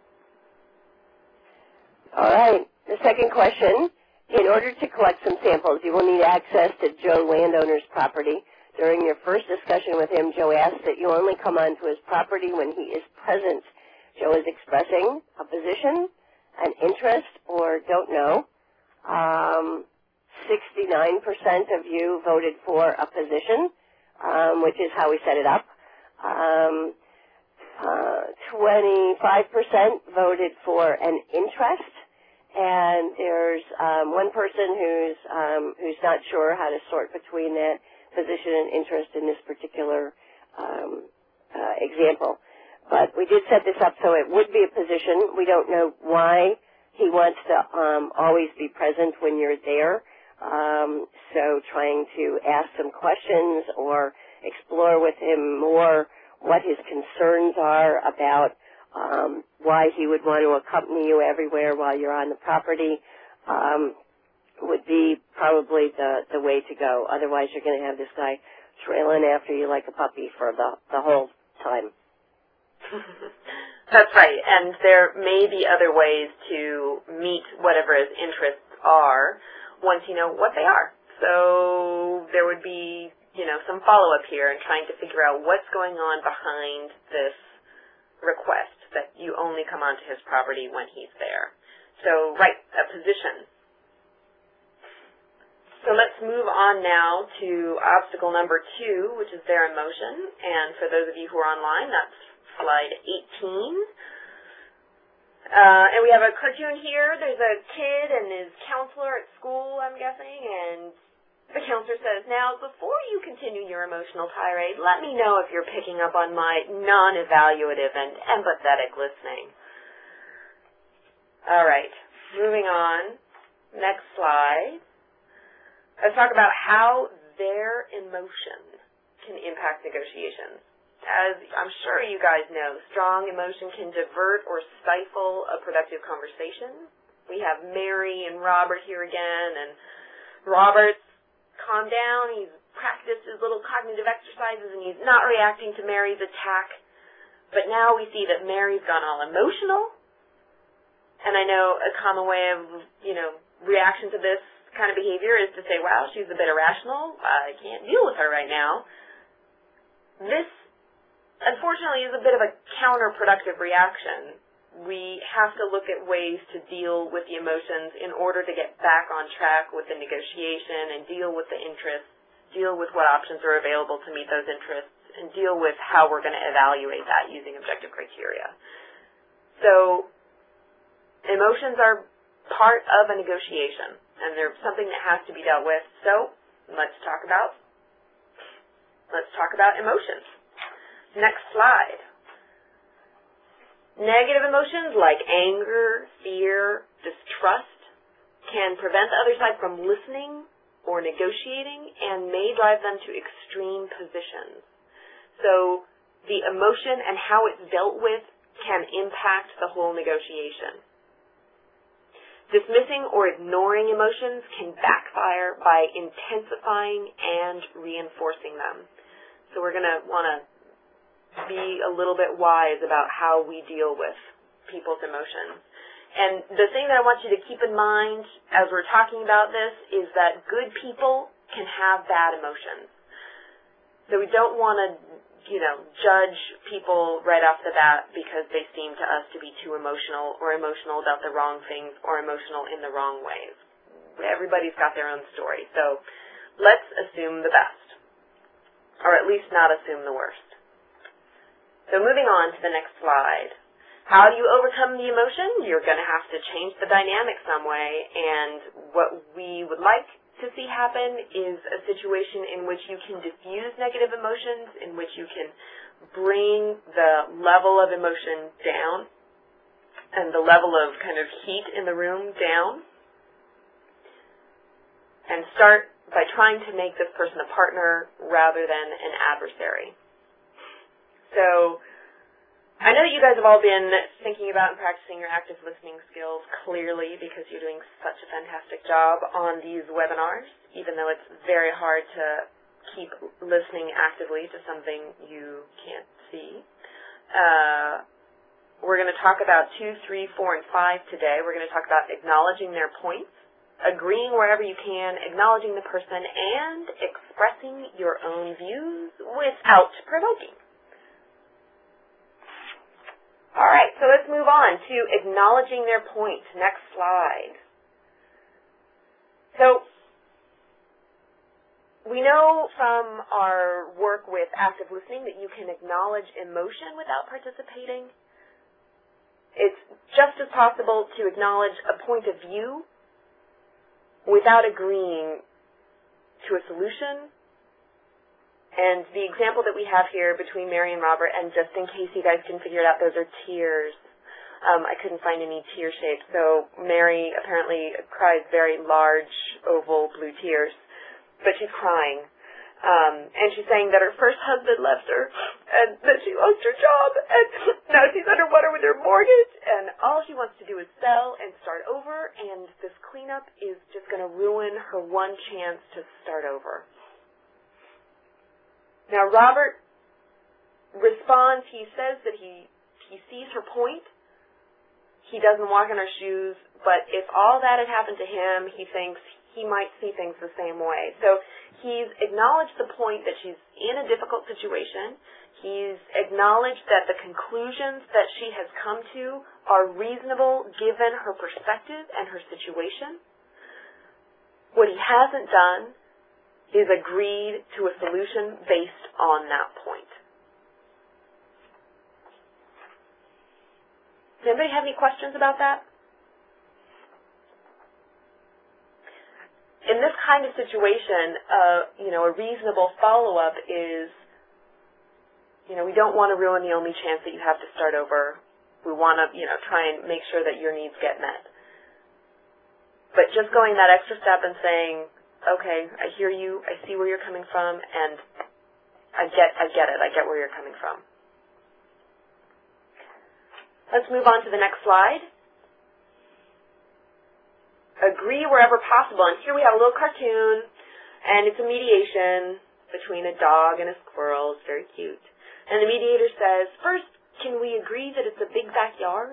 All right. The second question: in order to collect some samples, you will need access to Joe landowner's property. During your first discussion with him, Joe asked that you only come onto his property when he is present. Joe is expressing a position, an interest, or don't know. Um, sixty-nine percent of you voted for a position, um, which is how we set it up. Um, uh, twenty-five percent voted for an interest, and there's um, one person who's um, who's not sure how to sort between that position and interest in this particular um, uh, example. But we did set this up so it would be a position. We don't know why he wants to um, always be present when you're there. Um, so trying to ask some questions or explore with him more what his concerns are about um, why he would want to accompany you everywhere while you're on the property um, would be probably the, the way to go. Otherwise, you're going to have this guy trailing after you like a puppy for the, the whole time. That's right, and there may be other ways to meet whatever his interests are once you know what they are. So there would be, you know, some follow-up here and trying to figure out what's going on behind this request that you only come onto his property when he's there. So, right, a position. So let's move on now to obstacle number two, which is their emotion. And for those of you who are online, that's slide eighteen. Uh, and we have a cartoon here. There's a kid and his counselor at school, I'm guessing, and the counselor says, now, before you continue your emotional tirade, let me know if you're picking up on my non-evaluative and empathetic listening. All right, moving on. Next slide. Let's talk about how their emotion can impact negotiations. As I'm sure you guys know, strong emotion can divert or stifle a productive conversation. We have Mary and Robert here again, and Robert's calmed down. He's practiced his little cognitive exercises, and he's not reacting to Mary's attack. But now we see that Mary's gone all emotional, and I know a common way of, you know, reaction to this kind of behavior is to say, wow, she's a bit irrational. I can't deal with her right now. This, unfortunately, is a bit of a counterproductive reaction. We have to look at ways to deal with the emotions in order to get back on track with the negotiation and deal with the interests, deal with what options are available to meet those interests, and deal with how we're going to evaluate that using objective criteria. So emotions are part of a negotiation, and they're something that has to be dealt with. So let's talk about let's talk about emotions. Next slide. Negative emotions like anger, fear, distrust can prevent the other side from listening or negotiating and may drive them to extreme positions. So the emotion and how it's dealt with can impact the whole negotiation. Dismissing or ignoring emotions can backfire by intensifying and reinforcing them. So we're going to want to be a little bit wise about how we deal with people's emotions. And the thing that I want you to keep in mind as we're talking about this is that good people can have bad emotions. So we don't want to, you know, judge people right off the bat because they seem to us to be too emotional or emotional about the wrong things or emotional in the wrong ways. Everybody's got their own story. So let's assume the best, or at least not assume the worst. So moving on to the next slide. How do you overcome the emotion? You're going to have to change the dynamic some way, and what we would like to see happen is a situation in which you can diffuse negative emotions, in which you can bring the level of emotion down and the level of kind of heat in the room down, and start by trying to make this person a partner rather than an adversary. So I know that you guys have all been thinking about and practicing your active listening skills clearly because you're doing such a fantastic job on these webinars, even though it's very hard to keep listening actively to something you can't see. Uh, we're going to talk about two, three, four, and five today. We're going to talk about acknowledging their points, agreeing wherever you can, acknowledging the person, and expressing your own views without provoking. All right, so let's move on to acknowledging their point. Next slide. So we know from our work with active listening that you can acknowledge emotion without participating. It's just as possible to acknowledge a point of view without agreeing to a solution. And the example that we have here between Mary and Robert, and just in case you guys can figure it out, those are tears. Um, I couldn't find any tear shapes. So Mary apparently cries very large, oval, blue tears, but she's crying. Um, and she's saying that her first husband left her, and that she lost her job, and now she's underwater with her mortgage, and all she wants to do is sell and start over, and this cleanup is just going to ruin her one chance to start over. Now, Robert responds. He says that he, he sees her point. He doesn't walk in her shoes, but if all that had happened to him, he thinks he might see things the same way. So he's acknowledged the point that she's in a difficult situation. He's acknowledged that the conclusions that she has come to are reasonable given her perspective and her situation. What he hasn't done is agreed to a solution based on that point. Does anybody have any questions about that? In this kind of situation, uh, you know, a reasonable follow-up is, you know, we don't want to ruin the only chance that you have to start over. We want to, you know, try and make sure that your needs get met. But just going that extra step and saying, okay, I hear you, I see where you're coming from, and I get, I get it, I get where you're coming from. Let's move on to the next slide. Agree wherever possible. And here we have a little cartoon, and it's a mediation between a dog and a squirrel. It's very cute. And the mediator says, first, can we agree that it's a big backyard?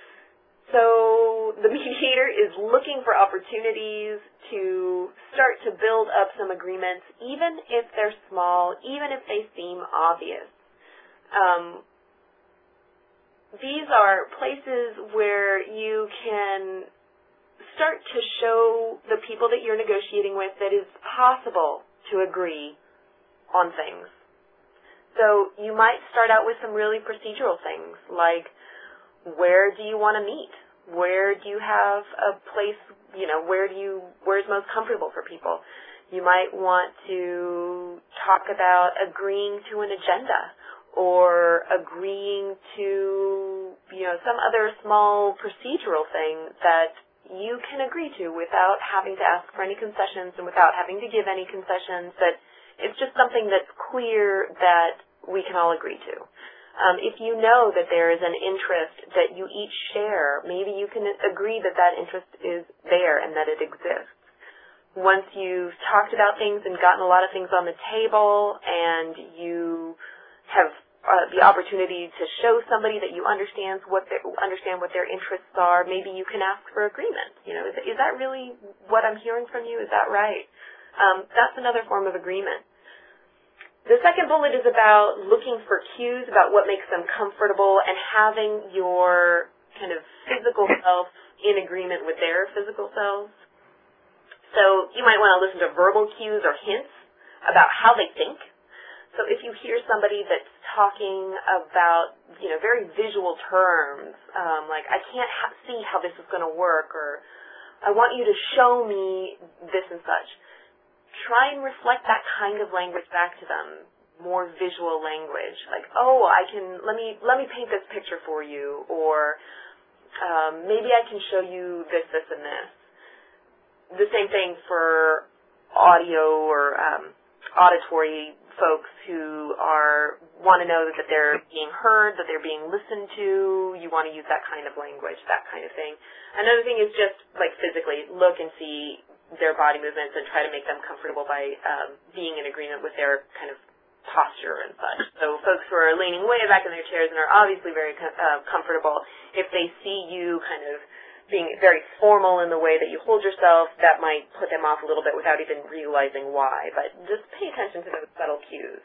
So the mediator is looking for opportunities to start to build up some agreements, even if they're small, even if they seem obvious. Um, these are places where you can start to show the people that you're negotiating with that it's possible to agree on things. So you might start out with some really procedural things, like where do you want to meet? Where do you have a place, you know, where do you, where's most comfortable for people? You might want to talk about agreeing to an agenda or agreeing to, you know, some other small procedural thing that you can agree to without having to ask for any concessions and without having to give any concessions, that it's just something that's clear that we can all agree to. Um, if you know that there is an interest that you each share, maybe you can agree that that interest is there and that it exists. Once you've talked about things and gotten a lot of things on the table and you have uh, the opportunity to show somebody that you understand what their, understand what their interests are, maybe you can ask for agreement. You know, is, is that really what I'm hearing from you? Is that right? Um, that's another form of agreement. The second bullet is about looking for cues about what makes them comfortable and having your kind of physical self in agreement with their physical selves. So you might want to listen to verbal cues or hints about how they think. So if you hear somebody that's talking about, you know, very visual terms, um, like, I can't ha- see how this is going to work, or I want you to show me this and such, try and reflect that kind of language back to them, more visual language, like, oh, I can, let me, let me paint this picture for you, or um, maybe I can show you this, this, and this. The same thing for audio or um, auditory folks who are want to know that they're being heard, that they're being listened to. You want to use that kind of language, that kind of thing. Another thing is just, like, physically look and see their body movements and try to make them comfortable by um, being in agreement with their kind of posture and such. So folks who are leaning way back in their chairs and are obviously very uh, comfortable, if they see you kind of being very formal in the way that you hold yourself, that might put them off a little bit without even realizing why. But just pay attention to those subtle cues.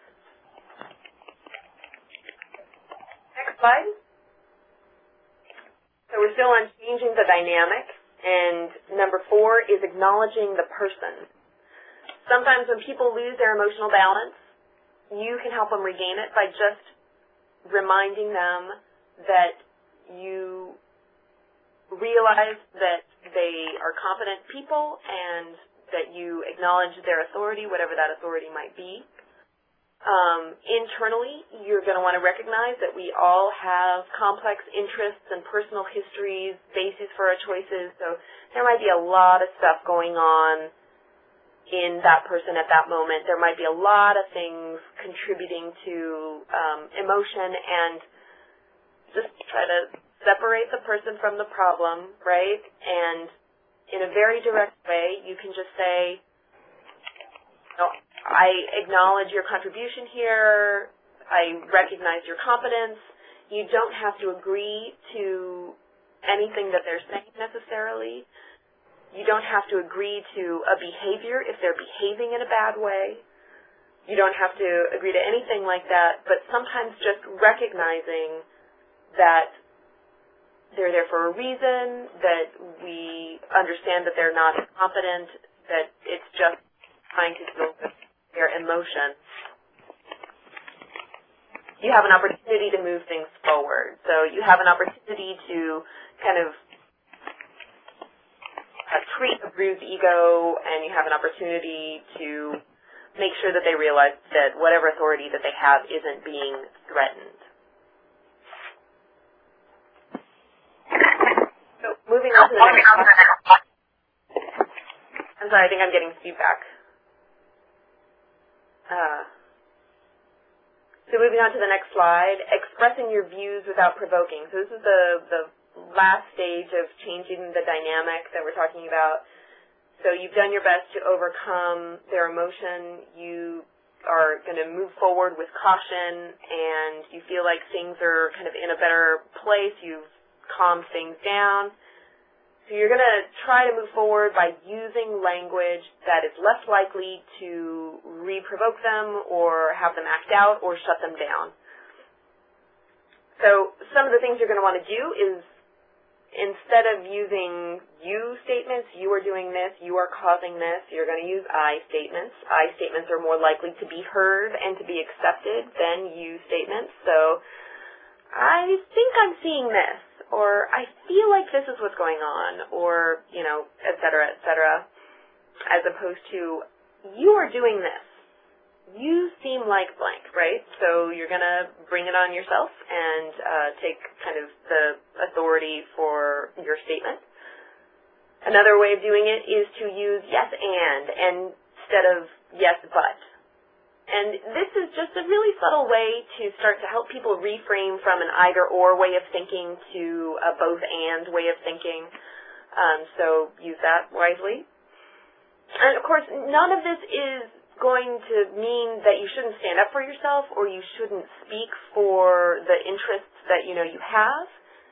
Next slide. So we're still on changing the dynamic. And number four is acknowledging the person. Sometimes when people lose their emotional balance, you can help them regain it by just reminding them that you realize that they are competent people and that you acknowledge their authority, whatever that authority might be. Um, internally, you're going to want to recognize that we all have complex interests and personal histories, bases for our choices, so there might be a lot of stuff going on in that person at that moment. There might be a lot of things contributing to um, emotion, and just try to separate the person from the problem, right? And in a very direct way, you can just say, no, I acknowledge your contribution here. I recognize your competence. You don't have to agree to anything that they're saying necessarily. You don't have to agree to a behavior if they're behaving in a bad way. You don't have to agree to anything like that, but sometimes just recognizing that they're there for a reason, that we understand that they're not incompetent, that it's just trying to deal with their emotion. You have an opportunity to move things forward. So you have an opportunity to kind of uh, treat a bruised ego, and you have an opportunity to make sure that they realize that whatever authority that they have isn't being threatened. So moving on to the next slide. I'm sorry, I think I'm getting feedback. Uh, so moving on to the next slide, expressing your views without provoking. So this is the, the last stage of changing the dynamic that we're talking about. So you've done your best to overcome their emotion. You are going to move forward with caution, and you feel like things are kind of in a better place. You've calmed things down. So you're going to try to move forward by using language that is less likely to re-provoke them or have them act out or shut them down. So some of the things you're going to want to do is, instead of using you statements, you are doing this, you are causing this, you're going to use I statements. I statements are more likely to be heard and to be accepted than you statements. So I think I'm seeing this, or I feel like this is what's going on, or, you know, et cetera, et cetera, as opposed to, you are doing this. You seem like blank, right? So you're going to bring it on yourself and uh, take kind of the authority for your statement. Another way of doing it is to use yes and instead of yes but. And this is just a really subtle way to start to help people reframe from an either-or way of thinking to a both-and way of thinking. Um, so use that wisely. And, of course, none of this is going to mean that you shouldn't stand up for yourself or you shouldn't speak for the interests that, you know, you have.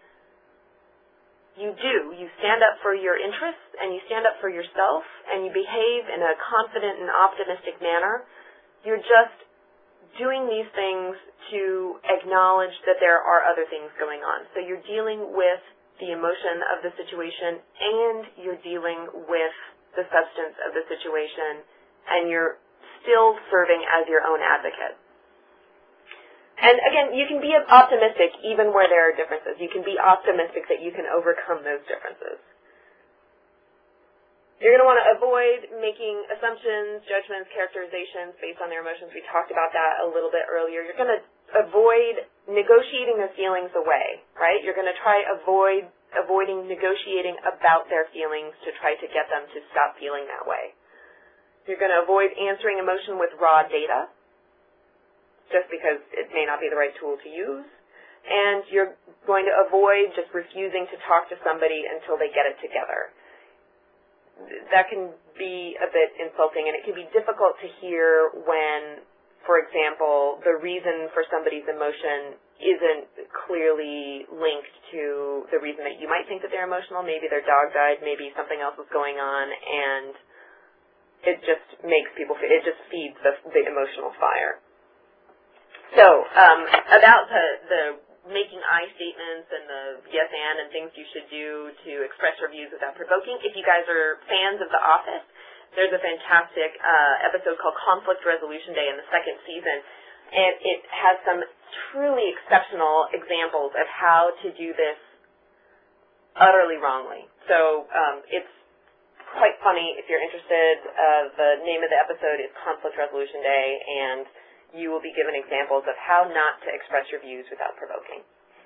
You do. You stand up for your interests and you stand up for yourself and you behave in a confident and optimistic manner. You're just doing these things to acknowledge that there are other things going on. So you're dealing with the emotion of the situation and you're dealing with the substance of the situation, and you're still serving as your own advocate. And again, you can be optimistic even where there are differences. You can be optimistic that you can overcome those differences. You're going to want to avoid making assumptions, judgments, characterizations based on their emotions. We talked about that a little bit earlier. You're going to avoid negotiating their feelings away, right? You're going to try avoid avoiding negotiating about their feelings to try to get them to stop feeling that way. You're going to avoid answering emotion with raw data, just because it may not be the right tool to use. And you're going to avoid just refusing to talk to somebody until they get it together. That can be a bit insulting, and it can be difficult to hear when, for example, the reason for somebody's emotion isn't clearly linked to the reason that you might think that they're emotional. Maybe their dog died, maybe something else was going on, and it just makes people feel, it just feeds the, the emotional fire. So, um, about the, the making I statements and the yes and and things you should do to express your views without provoking. If you guys are fans of The Office, there's a fantastic uh, episode called Conflict Resolution Day in the second season, and it has some truly exceptional examples of how to do this utterly wrongly. So um, it's quite funny. If you're interested, uh, the name of the episode is Conflict Resolution Day, and you will be given examples of how not to express your views without provoking.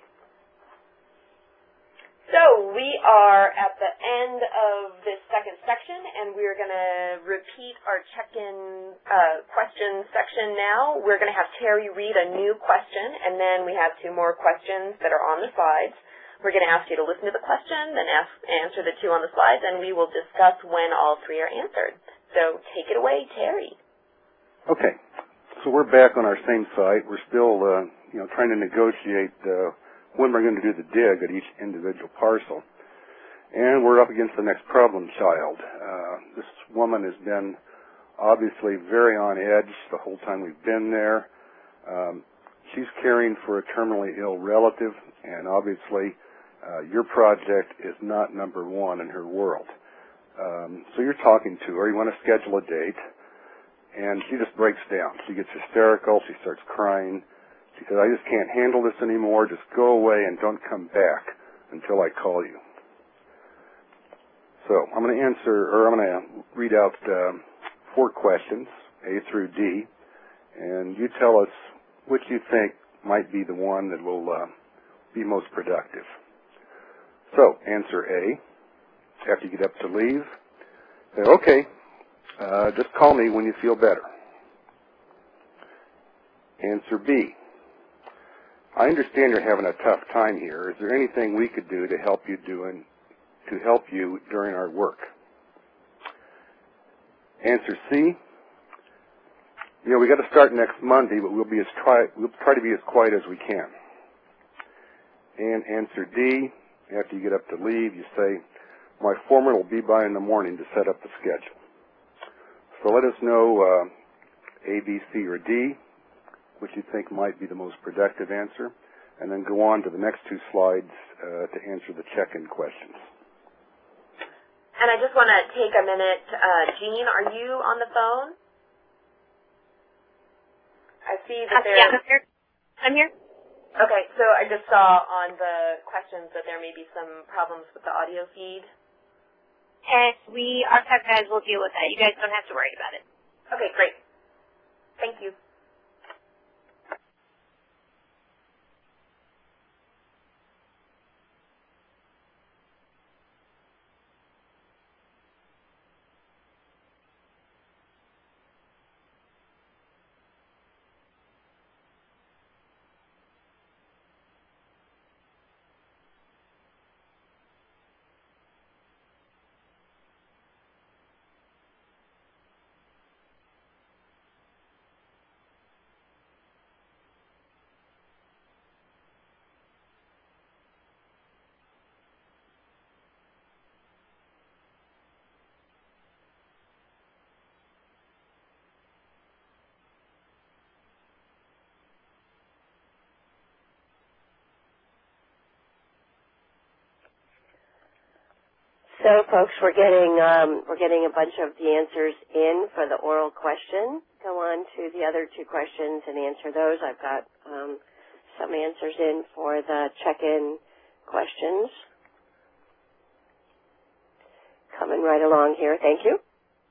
So we are at the end of this second section, and we're going to repeat our check-in uh, question section now. We're going to have Terry read a new question, and then we have two more questions that are on the slides. We're going to ask you to listen to the question, then ask, answer the two on the slides, and we will discuss when all three are answered. So take it away, Terry. Okay. So we're back on our same site. We're still, uh, you know, trying to negotiate uh, when we're going to do the dig at each individual parcel. And we're up against the next problem child. Uh, this woman has been obviously very on edge the whole time we've been there. Um, she's caring for a terminally ill relative, and obviously uh, your project is not number one in her world. Um, so you're talking to her. You want to schedule a date. And she just breaks down. She gets hysterical. She starts crying. She says, I just can't handle this anymore. Just go away and don't come back until I call you. So I'm going to answer, or I'm going to read out um, four questions, A through D, and you tell us which you think might be the one that will uh, be most productive. So answer A. After you get up to leave, say, okay, Uh, just call me when you feel better. Answer B. I understand you're having a tough time here. Is there anything we could do to help you doing, to help you during our work? Answer C. You know, we got to start next Monday, but we'll be as try we'll try to be as quiet as we can. And answer D. After you get up to leave, you say, my foreman will be by in the morning to set up the schedule. So let us know uh, A, B, C, or D, which you think might be the most productive answer, and then go on to the next two slides uh, to answer the check-in questions. And I just want to take a minute. Uh, Jean, are you on the phone? I see that there. Yeah, I'm here. I'm here. Okay, so I just saw on the questions that there may be some problems with the audio feed. And we, our tech guys will deal with that. You guys don't have to worry about it. Okay, great. Thank you. So, folks, we're getting um, we're getting a bunch of the answers in for the oral question. Go on to the other two questions and answer those. I've got um, some answers in for the check-in questions. coming right along here. Thank you.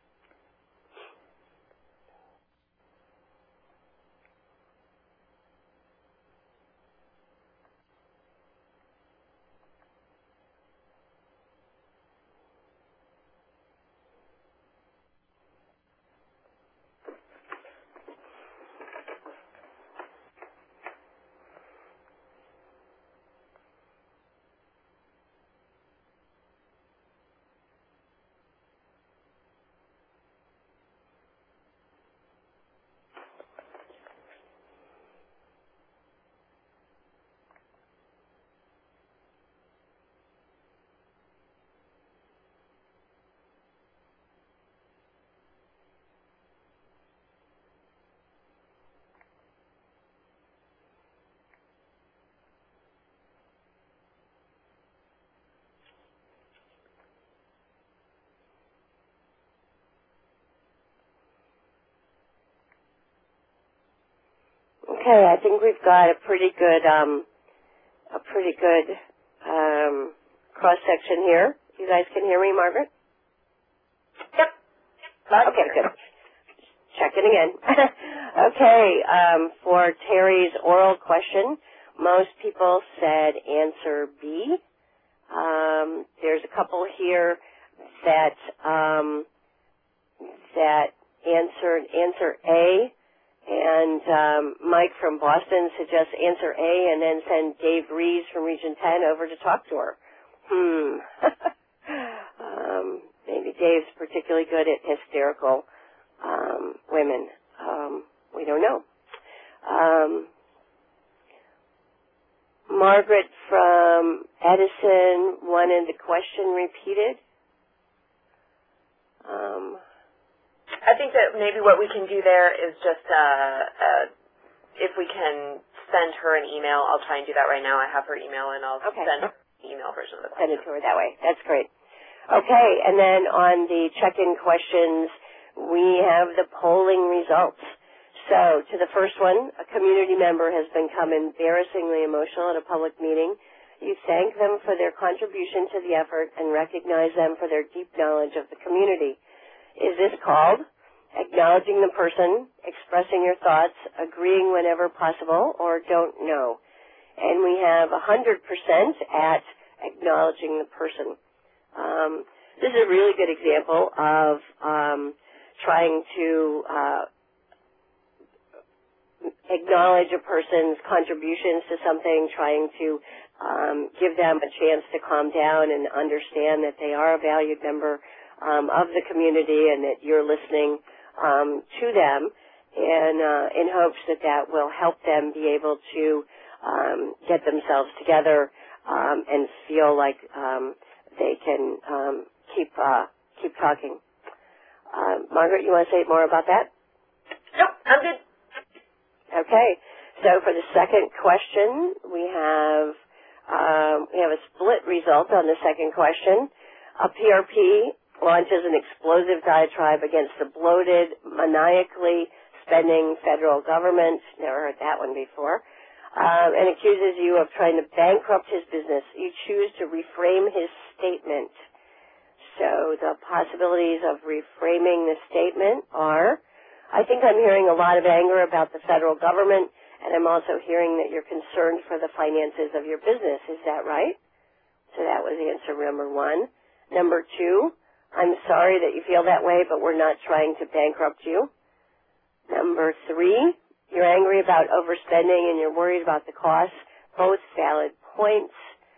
Okay, I think we've got a pretty good, um, a pretty good um, cross section here. You guys can hear me, Margaret? Yep. Okay, good. Checking again. Okay, um, for Terry's oral question, most people said answer B. Um, there's a couple here that um, that answered answer A. And um, Mike from Boston suggests answer A and then send Dave Rees from Region ten over to talk to her. Hmm. um, maybe Dave's particularly good at hysterical um, women. Um, we don't know. Um, Margaret from Edison wanted the question repeated. Um, I think that maybe what we can do there is just, uh, uh, if we can send her an email, I'll try and do that right now. I have her email, and I'll okay. send her an email version of the question. Send it to her that way. That's great. Okay, and then on the check-in questions, we have the polling results. So, to the first one, a community member has become embarrassingly emotional at a public meeting. You thank them for their contribution to the effort and recognize them for their deep knowledge of the community. Is this called acknowledging the person, expressing your thoughts, agreeing whenever possible, or don't know? And we have one hundred percent at acknowledging the person. Um, this is a really good example of um, trying to uh, acknowledge a person's contributions to something, trying to um, give them a chance to calm down and understand that they are a valued member um, of the community and that you're listening um, to them, and uh, in hopes that that will help them be able to um, get themselves together um, and feel like um, they can um, keep uh, keep talking. Uh, Margaret, you want to say more about that? Nope, I'm good. Okay. So for the second question, we have um, we have a split result on the second question. A P R P launches an explosive diatribe against the bloated, maniacally spending federal government. Never heard that one before. Um, and accuses you of trying to bankrupt his business. You choose to reframe his statement. So the possibilities of reframing the statement are, I think I'm hearing a lot of anger about the federal government, and I'm also hearing that you're concerned for the finances of your business. Is that right? So that was answer number one. Number two, I'm sorry that you feel that way, but we're not trying to bankrupt you. Number three, you're angry about overspending and you're worried about the costs. Both valid points.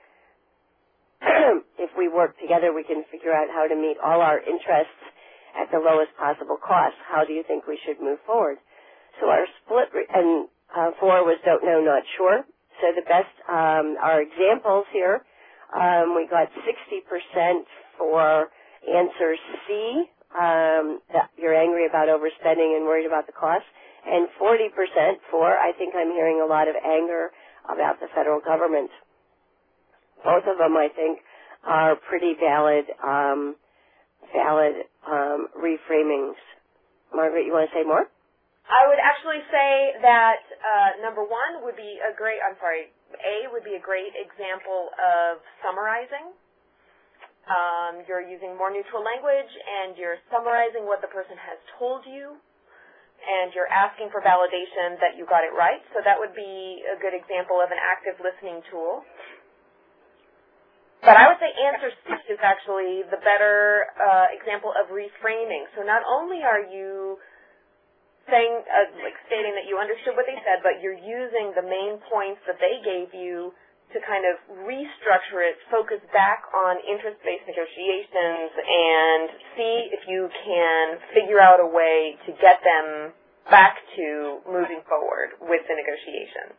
If we work together, we can figure out how to meet all our interests at the lowest possible cost. How do you think we should move forward? So our split, re- and uh, four was don't know, not sure. So the best, um, our examples here, um, we got sixty percent for answer C, um, that you're angry about overspending and worried about the cost, and forty percent for, I think I'm hearing a lot of anger about the federal government. Both of them, I think, are pretty valid, um, valid um, reframings. Margaret, you want to say more? I would actually say that uh, number one would be a great, I'm sorry, A would be a great example of summarizing. Um, you're using more neutral language, and you're summarizing what the person has told you, and you're asking for validation that you got it right. So that would be a good example of an active listening tool. But I would say answer speech is actually the better uh, example of reframing. So not only are you saying, uh, like stating that you understood what they said, but you're using the main points that they gave you to kind of restructure it, focus back on interest-based negotiations, and see if you can figure out a way to get them back to moving forward with the negotiation.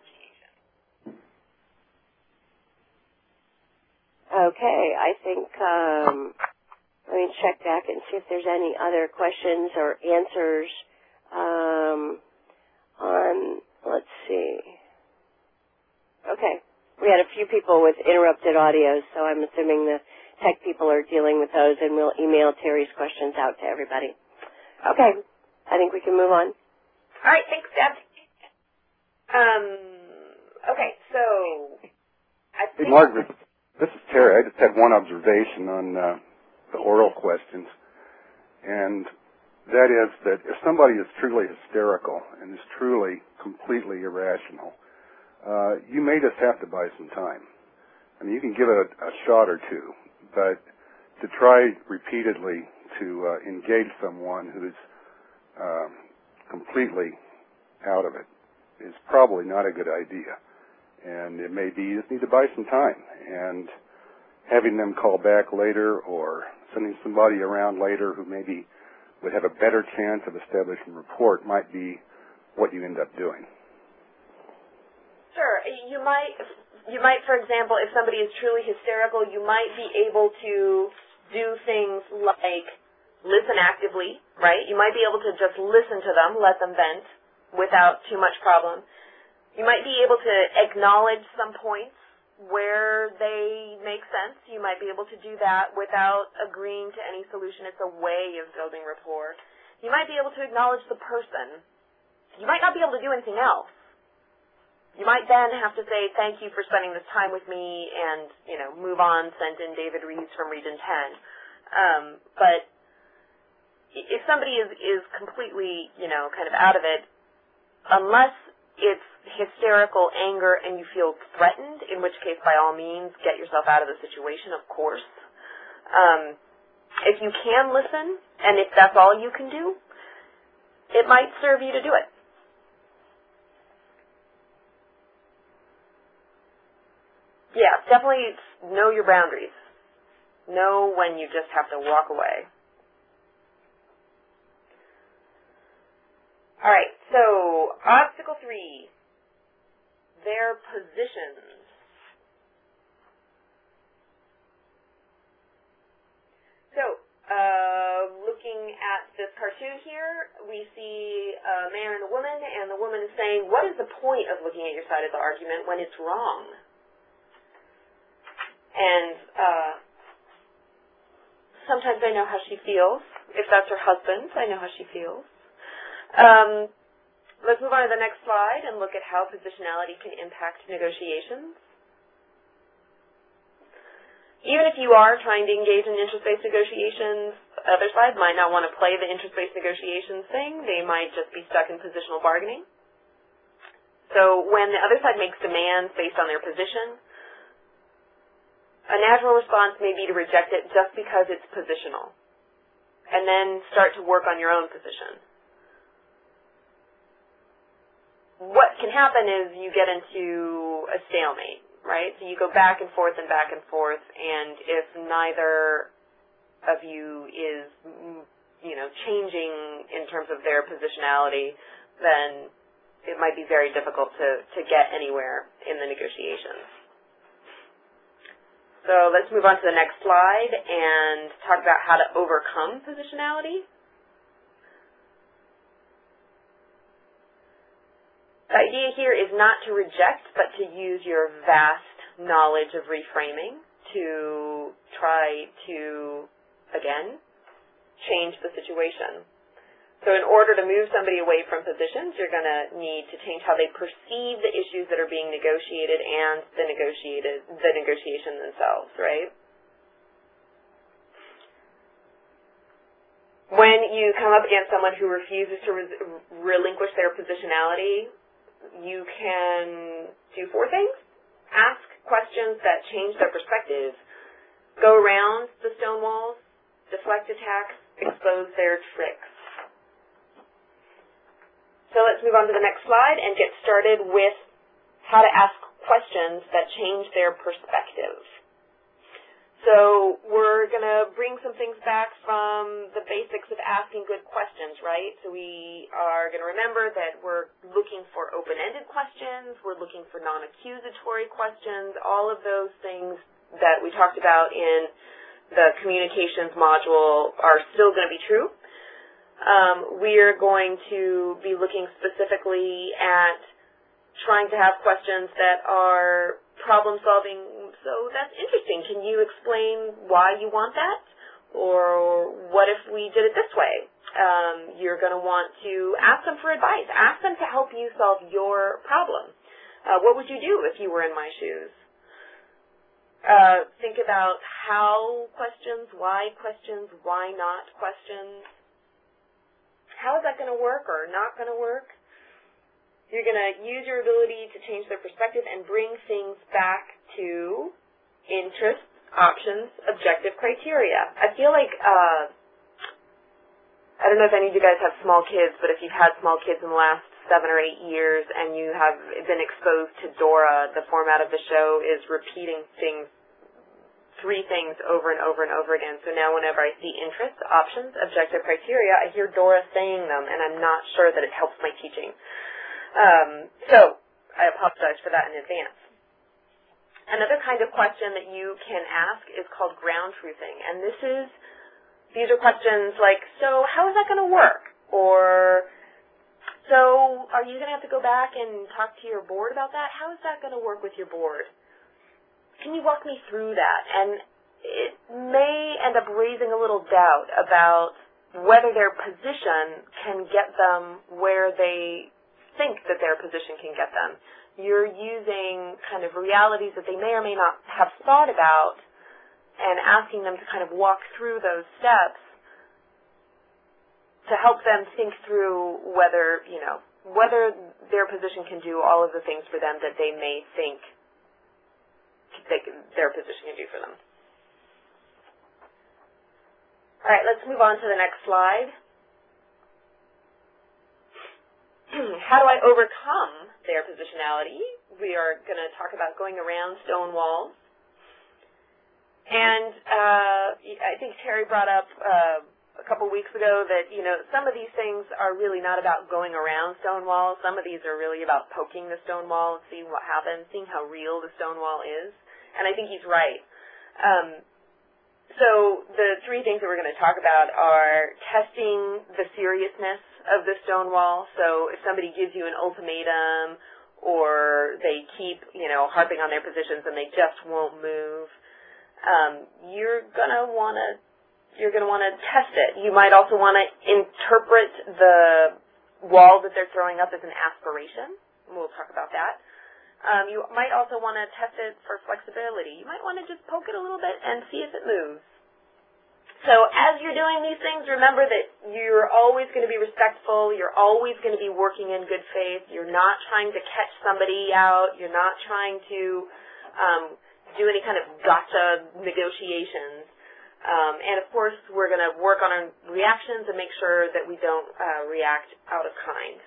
Okay, I think, um, let me check back and see if there's any other questions or answers um, on, let's see. Okay. We had a few people with interrupted audio, so I'm assuming the tech people are dealing with those, and we'll email Terry's questions out to everybody. Okay, I think we can move on. All right, thanks, Deb. Um, okay, so I think... Hey, Margaret, this is Terry. I just had one observation on uh, the oral questions, and that is that if somebody is truly hysterical and is truly completely irrational, Uh, you may just have to buy some time. I mean, you can give it a, a shot or two, but to try repeatedly to uh, engage someone who's uh, completely out of it is probably not a good idea. And it may be you just need to buy some time. And having them call back later or sending somebody around later who maybe would have a better chance of establishing rapport might be what you end up doing. Sure. You might, you might, for example, if somebody is truly hysterical, you might be able to do things like listen actively, right? You might be able to just listen to them, let them vent without too much problem. You might be able to acknowledge some points where they make sense. You might be able to do that without agreeing to any solution. It's a way of building rapport. You might be able to acknowledge the person. You might not be able to do anything else. You might then have to say, thank you for spending this time with me, and, you know, move on, send in David Reeves from Region ten. Um, but if somebody is, is completely, you know, kind of out of it, unless it's hysterical anger and you feel threatened, in which case, by all means, get yourself out of the situation, of course. Um, if you can listen, and if that's all you can do, it might serve you to do it. Yeah, definitely know your boundaries. Know when you just have to walk away. All right, so obstacle three, their positions. So, uh, looking at this cartoon here, we see a man and a woman, and the woman is saying, what is the point of looking at your side of the argument when it's wrong? And uh, sometimes I know how she feels. If that's her husband, I know how she feels. Um, let's move on to the next slide and look at how positionality can impact negotiations. Even if you are trying to engage in interest-based negotiations, the other side might not want to play the interest-based negotiations thing. They might just be stuck in positional bargaining. So when the other side makes demands based on their position, a natural response may be to reject it just because it's positional, and then start to work on your own position. What can happen is you get into a stalemate, right? So you go back and forth and back and forth, and if neither of you is, you know, changing in terms of their positionality, then it might be very difficult to, to get anywhere in the negotiations. So let's move on to the next slide and talk about how to overcome positionality. The idea here is not to reject, but to use your vast knowledge of reframing to try to, again, change the situation. So in order to move somebody away from positions, you're going to need to change how they perceive the issues that are being negotiated and the negotiated the negotiation themselves, right? when you come up against someone who refuses to res- relinquish their positionality, you can do four things. Ask questions that change their perspective, go around the stone walls, deflect attacks, expose their tricks. So let's move on to the next slide and get started with how to ask questions that change their perspective. So we're going to bring some things back from the basics of asking good questions, right? So we are going to remember that we're looking for open-ended questions, we're looking for non-accusatory questions, all of those things that we talked about in the communications module are still going to be true. Um, we're going to be looking specifically at trying to have questions that are problem-solving. So that's interesting. Can you explain why you want that? Or what if we did it this way? Um, you're going to want to ask them for advice. Ask them to help you solve your problem. Uh, what would you do if you were in my shoes? Uh, think about how questions, why questions, why not questions. How is that going to work or not going to work? You're going to use your ability to change their perspective and bring things back to interests, options, objective criteria. I feel like, uh, I don't know if any of you guys have small kids, but if you've had small kids in the last seven or eight years and you have been exposed to Dora, the format of the show is repeating things, three things over and over and over again. So now whenever I see interests, options, objective criteria, I hear Dora saying them, and I'm not sure that it helps my teaching. Um, so I apologize for that in advance. Another kind of question that you can ask is called ground truthing, and this is, these are questions like, so how is that going to work? Or, so are you going to have to go back and talk to your board about that? How is that going to work with your board? Can you walk me through that? And it may end up raising a little doubt about whether their position can get them where they think that their position can get them. You're using kind of realities that they may or may not have thought about and asking them to kind of walk through those steps to help them think through whether, you know, whether their position can do all of the things for them that they may think they can, their position can do for them. All right, let's move on to the next slide. How do I overcome their positionality? We are going to talk about going around stone walls. And uh, I think Terry brought up uh, a couple weeks ago that, you know, some of these things are really not about going around stone walls. Some of these are really about poking the stone wall and seeing what happens, seeing how real the stone wall is. And I think he's right. Um, so the three things that we're going to talk about are testing the seriousness of the stone wall. So if somebody gives you an ultimatum or they keep, you know, harping on their positions and they just won't move, um, you're gonna wanna you're gonna wanna test it. You might also want to interpret the wall that they're throwing up as an aspiration. We'll talk about that. Um, you might also want to test it for flexibility. You might want to just poke it a little bit and see if it moves. So as you're doing these things, remember that you're always going to be respectful. You're always going to be working in good faith. You're not trying to catch somebody out. You're not trying to um, do any kind of gotcha negotiations. Um, and, of course, we're going to work on our reactions and make sure that we don't uh, react out of kind.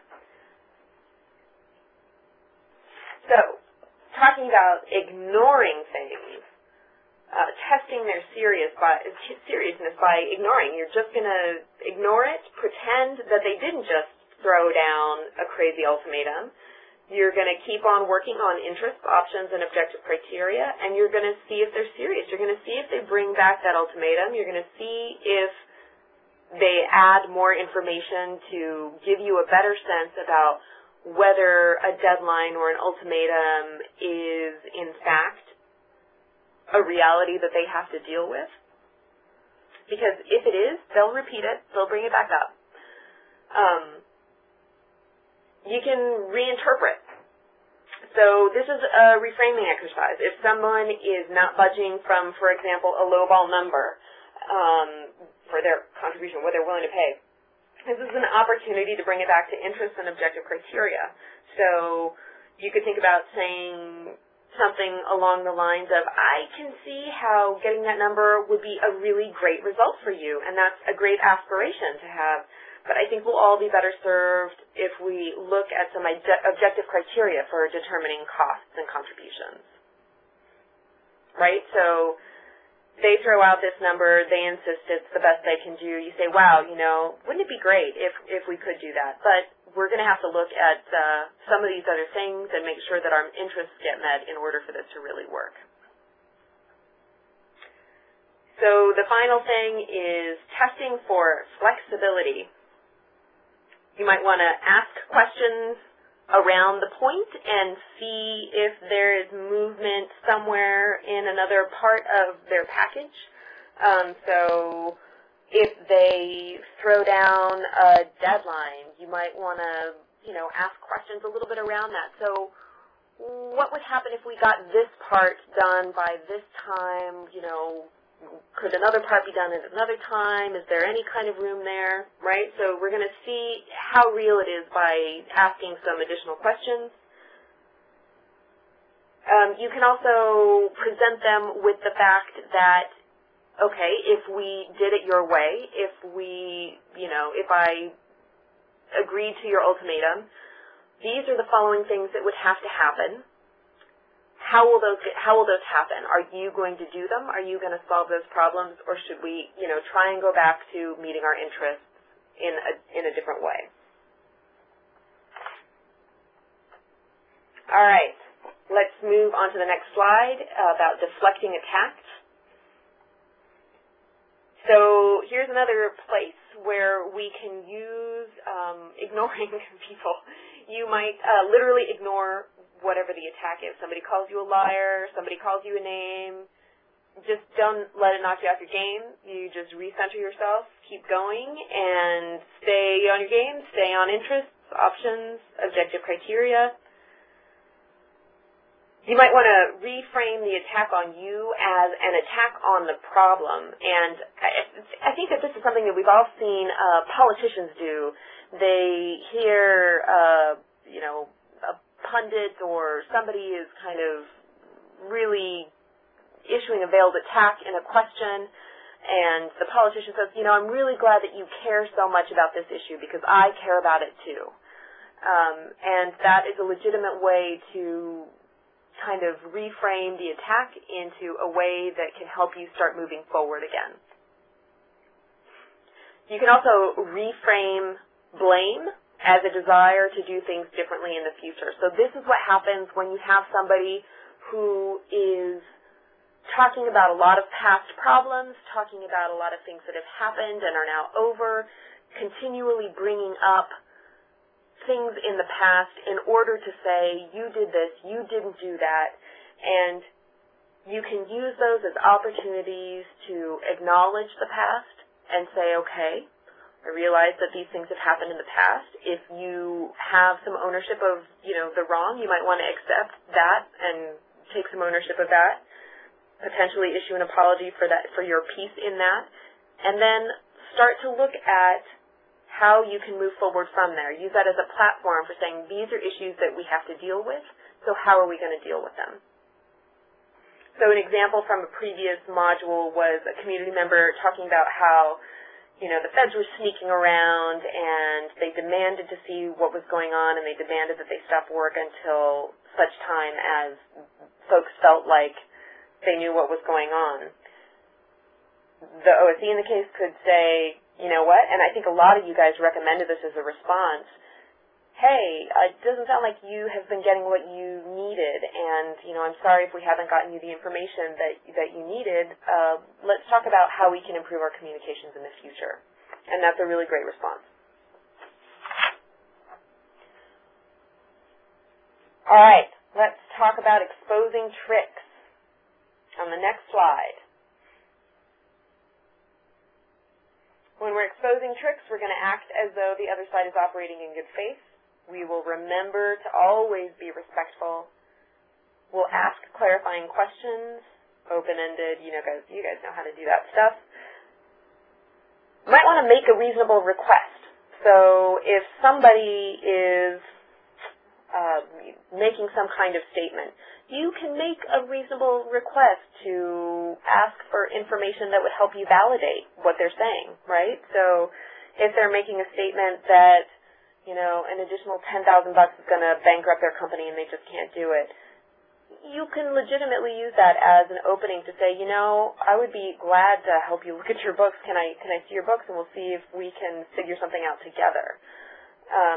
So, talking about ignoring things. Uh, testing their serious by, seriousness by ignoring. You're just going to ignore it, pretend that they didn't just throw down a crazy ultimatum. You're going to keep on working on interests, options, and objective criteria, and you're going to see if they're serious. You're going to see if they bring back that ultimatum. You're going to see if they add more information to give you a better sense about whether a deadline or an ultimatum is, in fact, a reality that they have to deal with. Because if it is, they'll repeat it, they'll bring it back up. Um, you can reinterpret. So this is a reframing exercise. If someone is not budging from, for example, a lowball number, um, for their contribution, what they're willing to pay. This is an opportunity to bring it back to interest and objective criteria. So you could think about saying something along the lines of, I can see how getting that number would be a really great result for you, and that's a great aspiration to have. But I think we'll all be better served if we look at some objective criteria for determining costs and contributions. Right? So they throw out this number, they insist it's the best they can do. You say, wow, you know, wouldn't it be great if, if we could do that? But we're going to have to look at uh, some of these other things and make sure that our interests get met in order for this to really work. So the final thing is testing for flexibility. You might want to ask questions around the point and see if there is movement somewhere in another part of their package. Um, so if they throw down a deadline, you might want to, you know, ask questions a little bit around that. So what would happen if we got this part done by this time? You know, could another part be done at another time? Is there any kind of room there, right? So we're going to see how real it is by asking some additional questions. Um, you can also present them with the fact that, okay, if we did it your way, if we, you know, if I agreed to your ultimatum, these are the following things that would have to happen. How will those get, how will those happen? Are you going to do them? Are you going to solve those problems, or should we, you know, try and go back to meeting our interests in a in a different way? All right, let's move on to the next slide uh, about deflecting attacks. So here's another place where we can use um, ignoring people. You might uh, literally ignore whatever the attack is. Somebody calls you a liar, somebody calls you a name. Just don't let it knock you off your game. You just recenter yourself, keep going, and stay on your game, stay on interests, options, objective criteria. You might want to reframe the attack on you as an attack on the problem. And I, I think that this is something that we've all seen uh, politicians do. They hear, uh, you know, a pundit or somebody is kind of really issuing a veiled attack in a question, and the politician says, you know, I'm really glad that you care so much about this issue because I care about it too. Um, and that is a legitimate way to kind of reframe the attack into a way that can help you start moving forward again. You can also reframe blame as a desire to do things differently in the future. So this is what happens when you have somebody who is talking about a lot of past problems, talking about a lot of things that have happened and are now over, continually bringing up things in the past in order to say, you did this, you didn't do that, and you can use those as opportunities to acknowledge the past and say, okay, I realize that these things have happened in the past. If you have some ownership of, you know, the wrong, you might want to accept that and take some ownership of that, potentially issue an apology for that, for your piece in that, and then start to look at how you can move forward from there. Use that as a platform for saying, these are issues that we have to deal with, so how are we going to deal with them? So an example from a previous module was a community member talking about how, you know, the feds were sneaking around and they demanded to see what was going on, and they demanded that they stop work until such time as folks felt like they knew what was going on. The O S C in the case could say, you know what, and I think a lot of you guys recommended this as a response, hey, uh, it doesn't sound like you have been getting what you needed, and, you know, I'm sorry if we haven't gotten you the information that that you needed. Uh, let's talk about how we can improve our communications in the future. And that's a really great response. All right, let's talk about exposing tricks on the next slide. When we're exposing tricks, we're going to act as though the other side is operating in good faith. We will remember to always be respectful. We'll ask clarifying questions, open-ended. You know, guys, you guys know how to do that stuff. might want to make a reasonable request. So if somebody is uh, making some kind of statement, you can make a reasonable request to ask for information that would help you validate what they're saying, right? So if they're making a statement that, you know, an additional ten thousand bucks is going to bankrupt their company and they just can't do it, you can legitimately use that as an opening to say, you know, I would be glad to help you look at your books. Can I can I see your books, and we'll see if we can figure something out together. Um,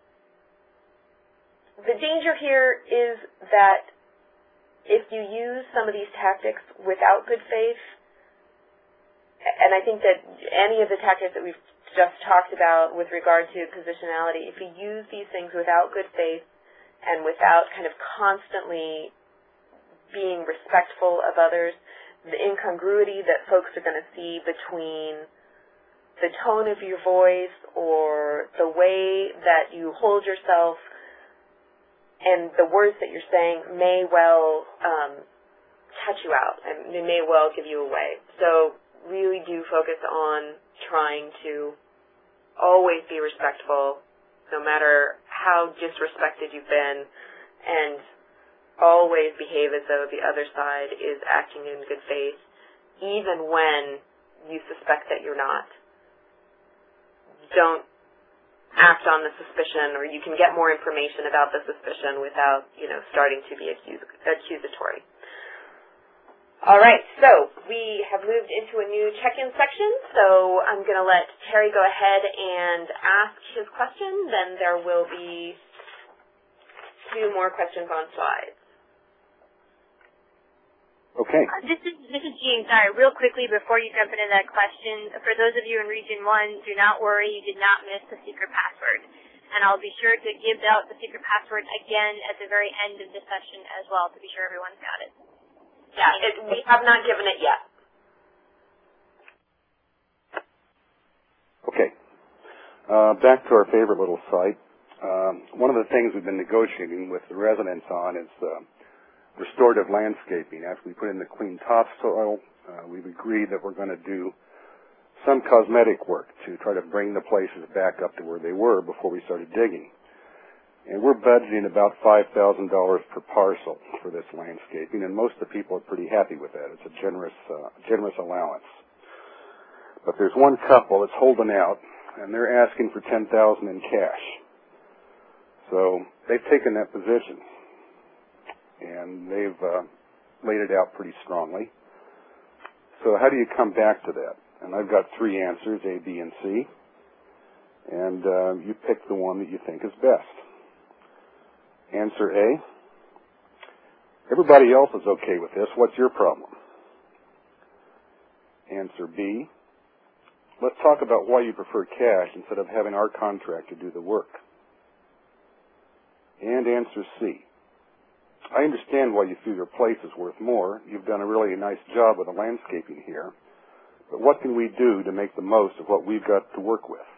the danger here is that if you use some of these tactics without good faith, and I think that any of the tactics that we've just talked about with regard to positionality, if you use these things without good faith and without kind of constantly being respectful of others, the incongruity that folks are going to see between the tone of your voice or the way that you hold yourself and the words that you're saying may well um, catch you out and they may well give you away. So really do focus on trying to always be respectful no matter how disrespected you've been, and always behave as though the other side is acting in good faith, even when you suspect that you're not. Don't act on the suspicion, or you can get more information about the suspicion without, you know, starting to be accus- accusatory. All right, so we have moved into a new check-in section, so I'm going to let Terry go ahead and ask his question, then there will be two more questions on slides. Okay. Uh, this is this is Jean. Sorry, real quickly before you jump into that question, for those of you in Region One, do not worry, you did not miss the secret password, and I'll be sure to give out the secret password again at the very end of the session as well to be sure everyone's got it. Yeah, it, we have not given it yet. Okay. Uh, back to our favorite little site. Um, one of the things we've been negotiating with the residents on is uh, restorative landscaping. After we put in the clean topsoil, uh, we've agreed that we're going to do some cosmetic work to try to bring the places back up to where they were before we started digging. And we're budgeting about five thousand dollars per parcel for this landscaping, and most of the people are pretty happy with that. It's a generous, uh, generous allowance. But there's one couple that's holding out, and they're asking for ten thousand dollars in cash. So they've taken that position, and they've uh, laid it out pretty strongly. So how do you come back to that? And I've got three answers, A, B, and C, and uh, you pick the one that you think is best. Answer A, everybody else is okay with this. What's your problem? Answer B, let's talk about why you prefer cash instead of having our contractor do the work. And answer C, I understand why you feel your place is worth more. You've done a really nice job with the landscaping here. But what can we do to make the most of what we've got to work with?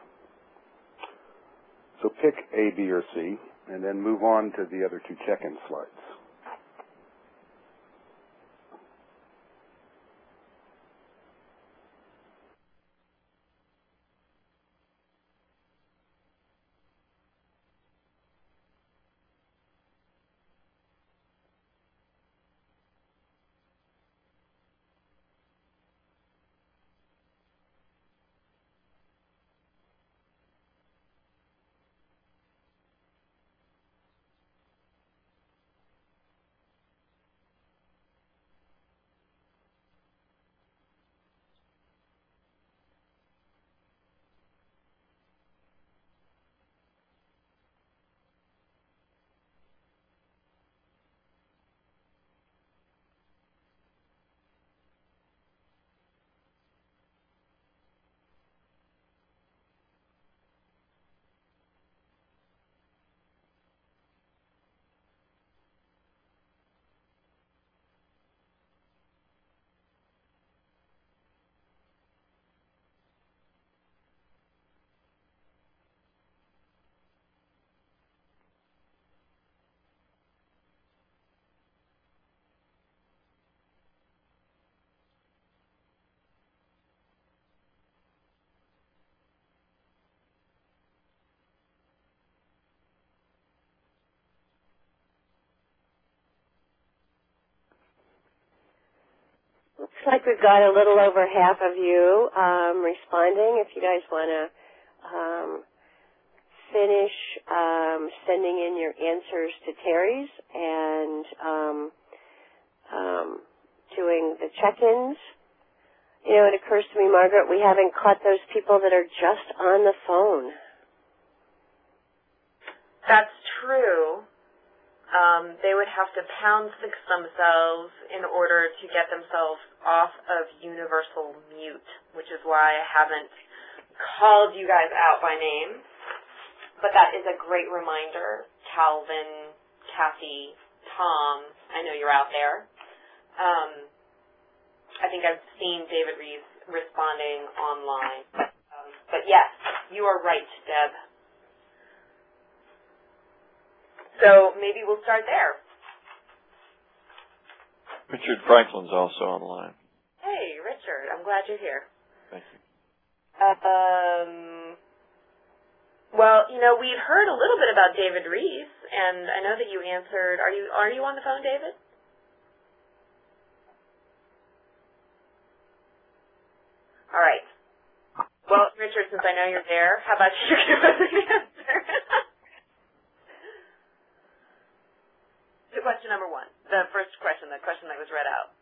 So pick A, B, or C, and then move on to the other two check-in slides. looks like we've got a little over half of you um, responding. If you guys want to um, finish um, sending in your answers to Terry's and um, um, doing the check-ins. You know, it occurs to me, Margaret, we haven't caught those people that are just on the phone. That's true. Um, they would have to pound fix themselves in order to get themselves off of universal mute, which is why I haven't called you guys out by name. But that is a great reminder. Calvin, Kathy, Tom, I know you're out there. Um, I think I've seen David Reeves responding online. Um, but yes, you are right, Deb. So maybe we'll start there. Richard Franklin's also on the line. Hey, Richard, I'm glad you're here. Thank you. Um, well, you know, we'd heard a little bit about David Reeves, and I know that you answered. Are you are you on the phone, David? All right. Well, Richard, since I know you're there, how about you give us an answer? To question number one, the first question, the question that was read out.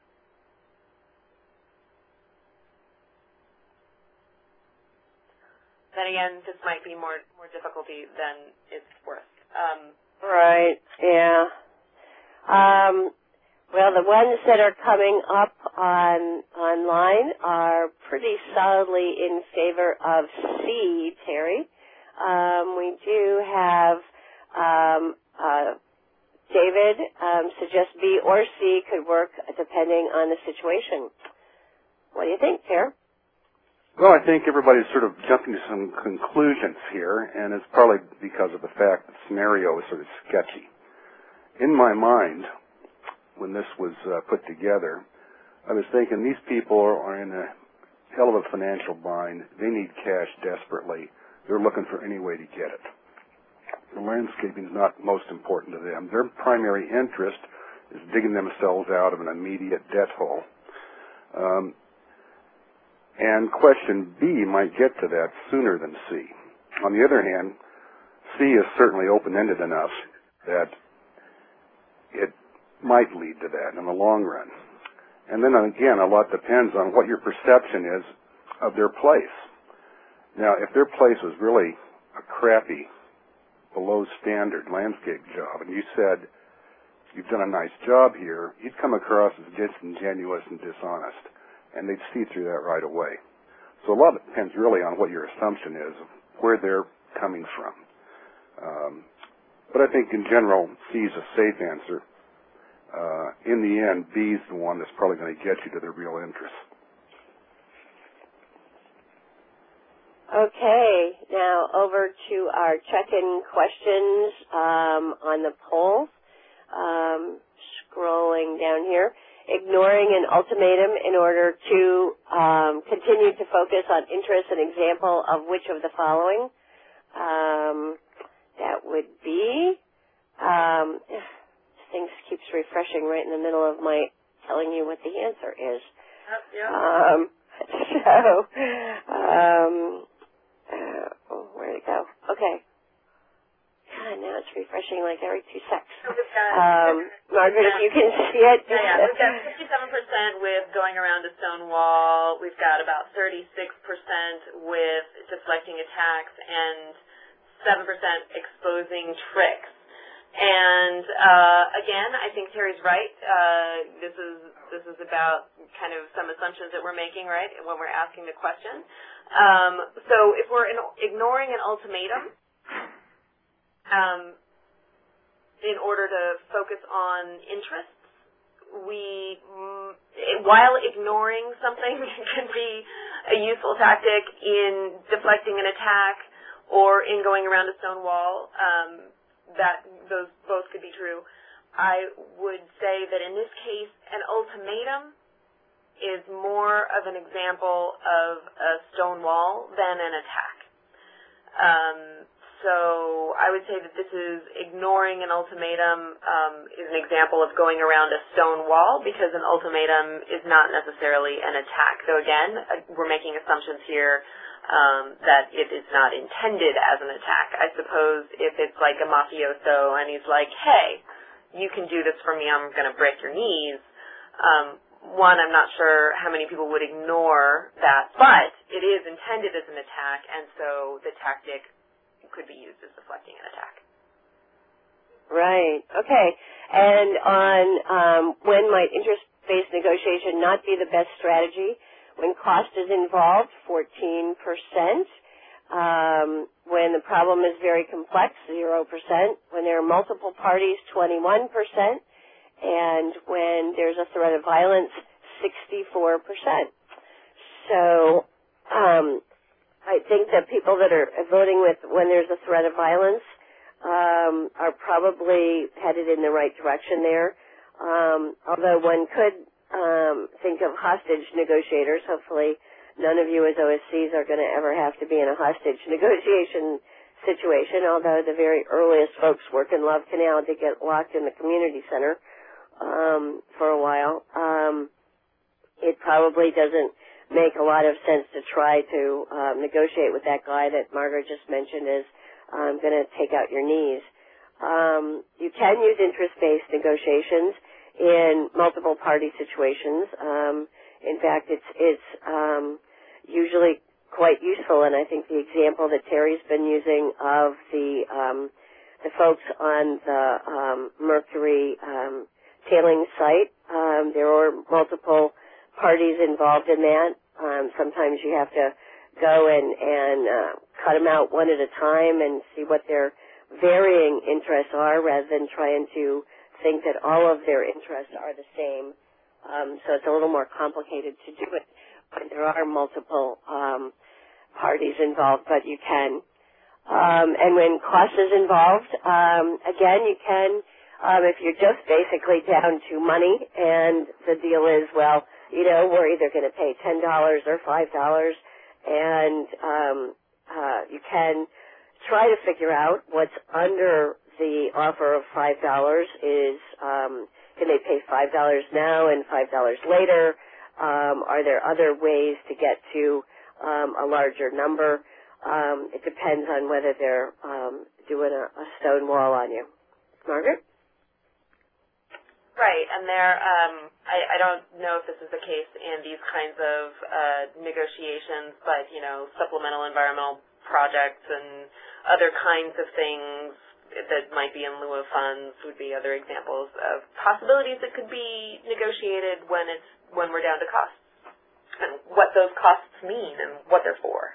Then again, this might be more more difficulty than it's worth. Um, right, yeah. Um, well, the ones that are coming up on online are pretty solidly in favor of C, Terry. Um, we do have um, uh, David um, suggests B or C could work depending on the situation. What do you think, Terry? Well, I think everybody's sort of jumping to some conclusions here, and it's probably because of the fact that the scenario is sort of sketchy. In my mind, when this was uh, put together, I was thinking these people are in a hell of a financial bind. They need cash desperately. They're looking for any way to get it. The landscaping is not most important to them. Their primary interest is digging themselves out of an immediate debt hole. Um, and question B might get to that sooner than C. On the other hand, C is certainly open-ended enough that it might lead to that in the long run. And then again, a lot depends on what your perception is of their place. Now, if their place was really a crappy, below standard landscape job, and you said, you've done a nice job here, you'd come across as disingenuous and dishonest, and they'd see through that right away. So a lot of it depends really on what your assumption is of where they're coming from. Um, but I think in general, C is a safe answer. Uh, in the end, B is the one that's probably going to get you to their real interests. Okay, now over to our check-in questions um, on the poll. Um, scrolling down here. Ignoring an ultimatum in order to um, continue to focus on interest, an example of which of the following? Um, that would be, um, this thing keeps refreshing right in the middle of my telling you what the answer is. Yep, yep. Um, so, um, Uh, oh, where'd it go? Okay. God, now it's refreshing like every two seconds. So we've got, um, Margaret, if you can see it. Yeah, yeah. We've got fifty-seven percent with going around a stone wall. We've got about thirty-six percent with deflecting attacks and seven percent exposing tricks. And uh, again, I think Terry's right. Uh, this is this is about kind of some assumptions that we're making, right, when we're asking the question. Um, so if we're in, ignoring an ultimatum um, in order to focus on interests, we, mm, while ignoring something can be a useful tactic in deflecting an attack or in going around a stone wall. Um, that those both could be true. I would say that in this case, an ultimatum is more of an example of a stone wall than an attack. Um, so I would say that this is ignoring an ultimatum um, is an example of going around a stone wall, because an ultimatum is not necessarily an attack. So again, uh, we're making assumptions here um, that it is not intended as an attack. I suppose if it's like a mafioso and he's like, hey, you can do this for me, I'm going to break your knees. Um, one, I'm not sure how many people would ignore that, but it is intended as an attack, and so the tactic could be used as deflecting an attack. Right. Okay. And on um, when might interest-based negotiation not be the best strategy? When cost is involved, fourteen percent. Um, when the problem is very complex, zero percent. When there are multiple parties, twenty-one percent. And when there's a threat of violence, sixty-four percent. So um, I think that people that are voting with when there's a threat of violence um, are probably headed in the right direction there. Um, although one could um, think of hostage negotiators. Hopefully none of you as O S Cs are going to ever have to be in a hostage negotiation situation, although the very earliest folks work in Love Canal did get locked in the community center um, for a while. Um, it probably doesn't make a lot of sense to try to um, negotiate with that guy that Margaret just mentioned is um, going to take out your knees. Um, you can use interest-based negotiations in multiple party situations. Um, in fact, it's it's um, usually quite useful, and I think the example that Terry's been using of the um, the folks on the um, Mercury um, tailing site, um, there were multiple parties involved in that. Um, sometimes you have to go and, and uh, cut them out one at a time and see what their varying interests are, rather than trying to think that all of their interests are the same. Um, so it's a little more complicated to do it when there are multiple um, parties involved, but you can. Um, and when cost is involved, um, again, you can, um, if you're just basically down to money and the deal is, well, you know, we're either going to pay ten dollars or five dollars, and um, uh, you can try to figure out what's under the offer of five dollars is, um, can they pay five dollars now and five dollars later? Um, are there other ways to get to um, a larger number? Um, it depends on whether they're um, doing a, a stone wall on you. Margaret? Right, and there, um, I, I don't know if this is the case in these kinds of uh, negotiations, but, you know, supplemental environmental projects and other kinds of things that might be in lieu of funds would be other examples of possibilities that could be negotiated when it's when we're down to costs, and what those costs mean and what they're for.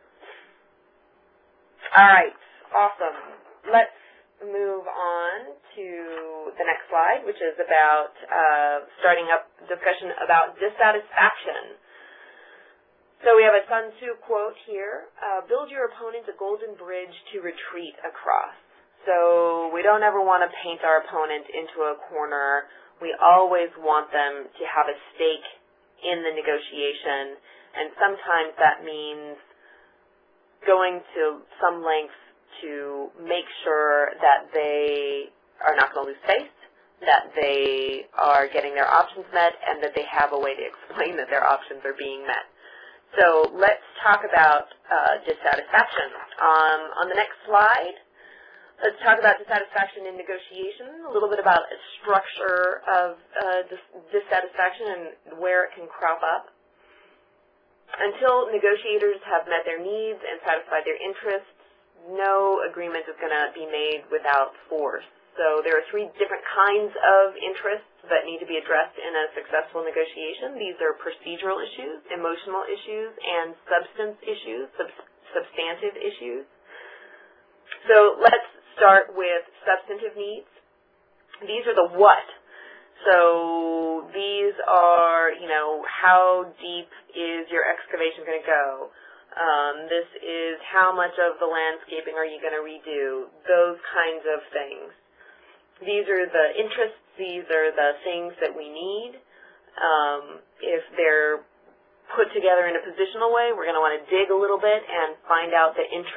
All right, awesome. Let's move on to the next slide, which is about uh, starting up discussion about dissatisfaction. So we have a Sun Tzu quote here, uh, build your opponent a golden bridge to retreat across. So we don't ever want to paint our opponent into a corner. We always want them to have a stake in the negotiation, and sometimes that means going to some lengths to make sure that they are not going to lose face, that they are getting their options met, and that they have a way to explain that their options are being met. So let's talk about uh, dissatisfaction. Um, on the next slide, let's talk about dissatisfaction in negotiation, a little bit about a structure of uh, dis- dissatisfaction and where it can crop up. Until negotiators have met their needs and satisfied their interests, no agreement is going to be made without force. So there are three different kinds of interests that need to be addressed in a successful negotiation. These are procedural issues, emotional issues, and substance issues, sub- substantive issues. So let's start with substantive needs. These are the what. So these are, you know, how deep is your excavation going to go? Um, this is how much of the landscaping are you going to redo? Those kinds of things. These are the interests. These are the things that we need. Um, if they're put together in a positional way, we're going to want to dig a little bit and find out the interests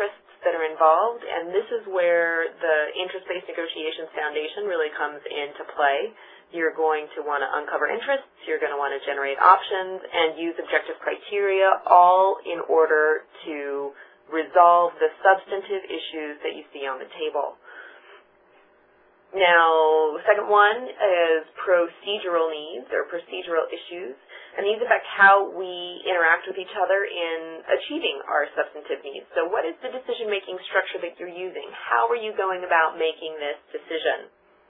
that are involved, and this is where the interest-based negotiations foundation really comes into play. You're going to want to uncover interests, you're going to want to generate options, and use objective criteria, all in order to resolve the substantive issues that you see on the table. Now, the second one is procedural needs or procedural issues, and these affect how we interact with each other in achieving our substantive needs. So what is the decision-making structure that you're using? How are you going about making this decision?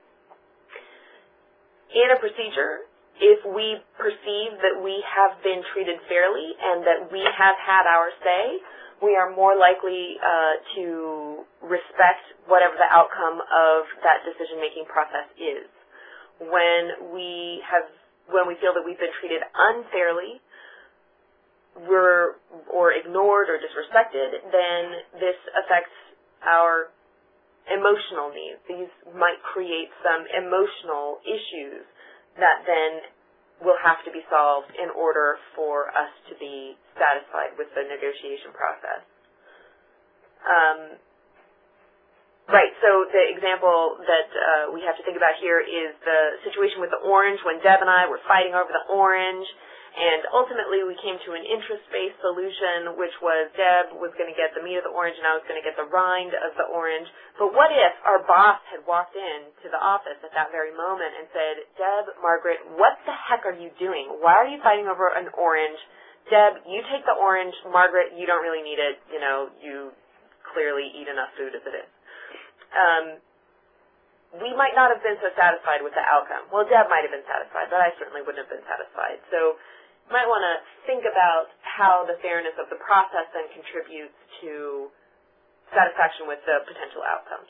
In a procedure, if we perceive that we have been treated fairly and that we have had our say, we are more likely uh, to respect whatever the outcome of that decision-making process is. When we have, when we feel that we've been treated unfairly, we're, or ignored or disrespected, then this affects our emotional needs. These might create some emotional issues that then will have to be solved in order for us to be satisfied with the negotiation process. Um, right, so the example that uh, we have to think about here is the situation with the orange when Deb and I were fighting over the orange, and ultimately we came to an interest-based solution, which was Deb was going to get the meat of the orange and I was going to get the rind of the orange. But what if our boss had walked in to the office at that very moment and said, Deb, Margaret, what the heck are you doing? Why are you fighting over an orange? Deb, you take the orange. Margaret, you don't really need it. You know, you clearly eat enough food as it is. Um, we might not have been so satisfied with the outcome. Well, Deb might have been satisfied, but I certainly wouldn't have been satisfied. So you might want to think about how the fairness of the process then contributes to satisfaction with the potential outcomes.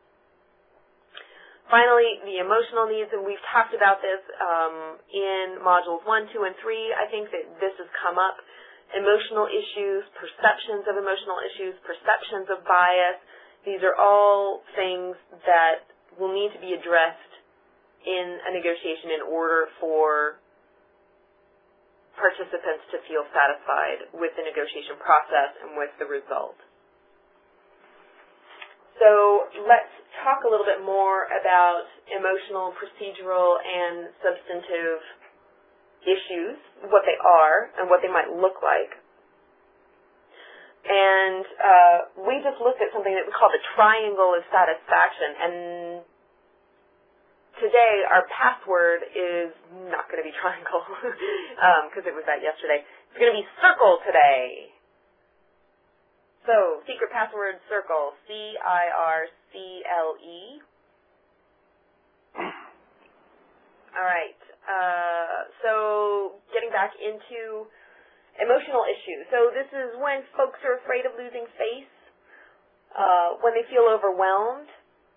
Finally, the emotional needs, and we've talked about this um, in modules one, two, and three. I think that this has come up. Emotional issues, perceptions of emotional issues, perceptions of bias. These are all things that will need to be addressed in a negotiation in order for participants to feel satisfied with the negotiation process and with the result. So let's talk a little bit more about emotional, procedural, and substantive issues, what they are and what they might look like. And uh, we just looked at something that we call the triangle of satisfaction, and today, our password is not going to be triangle because um, it was that yesterday. It's going to be circle today. So, secret password circle, C I R C L E. All right. Uh, so, getting back into emotional issues. So, this is when folks are afraid of losing face, uh, when they feel overwhelmed,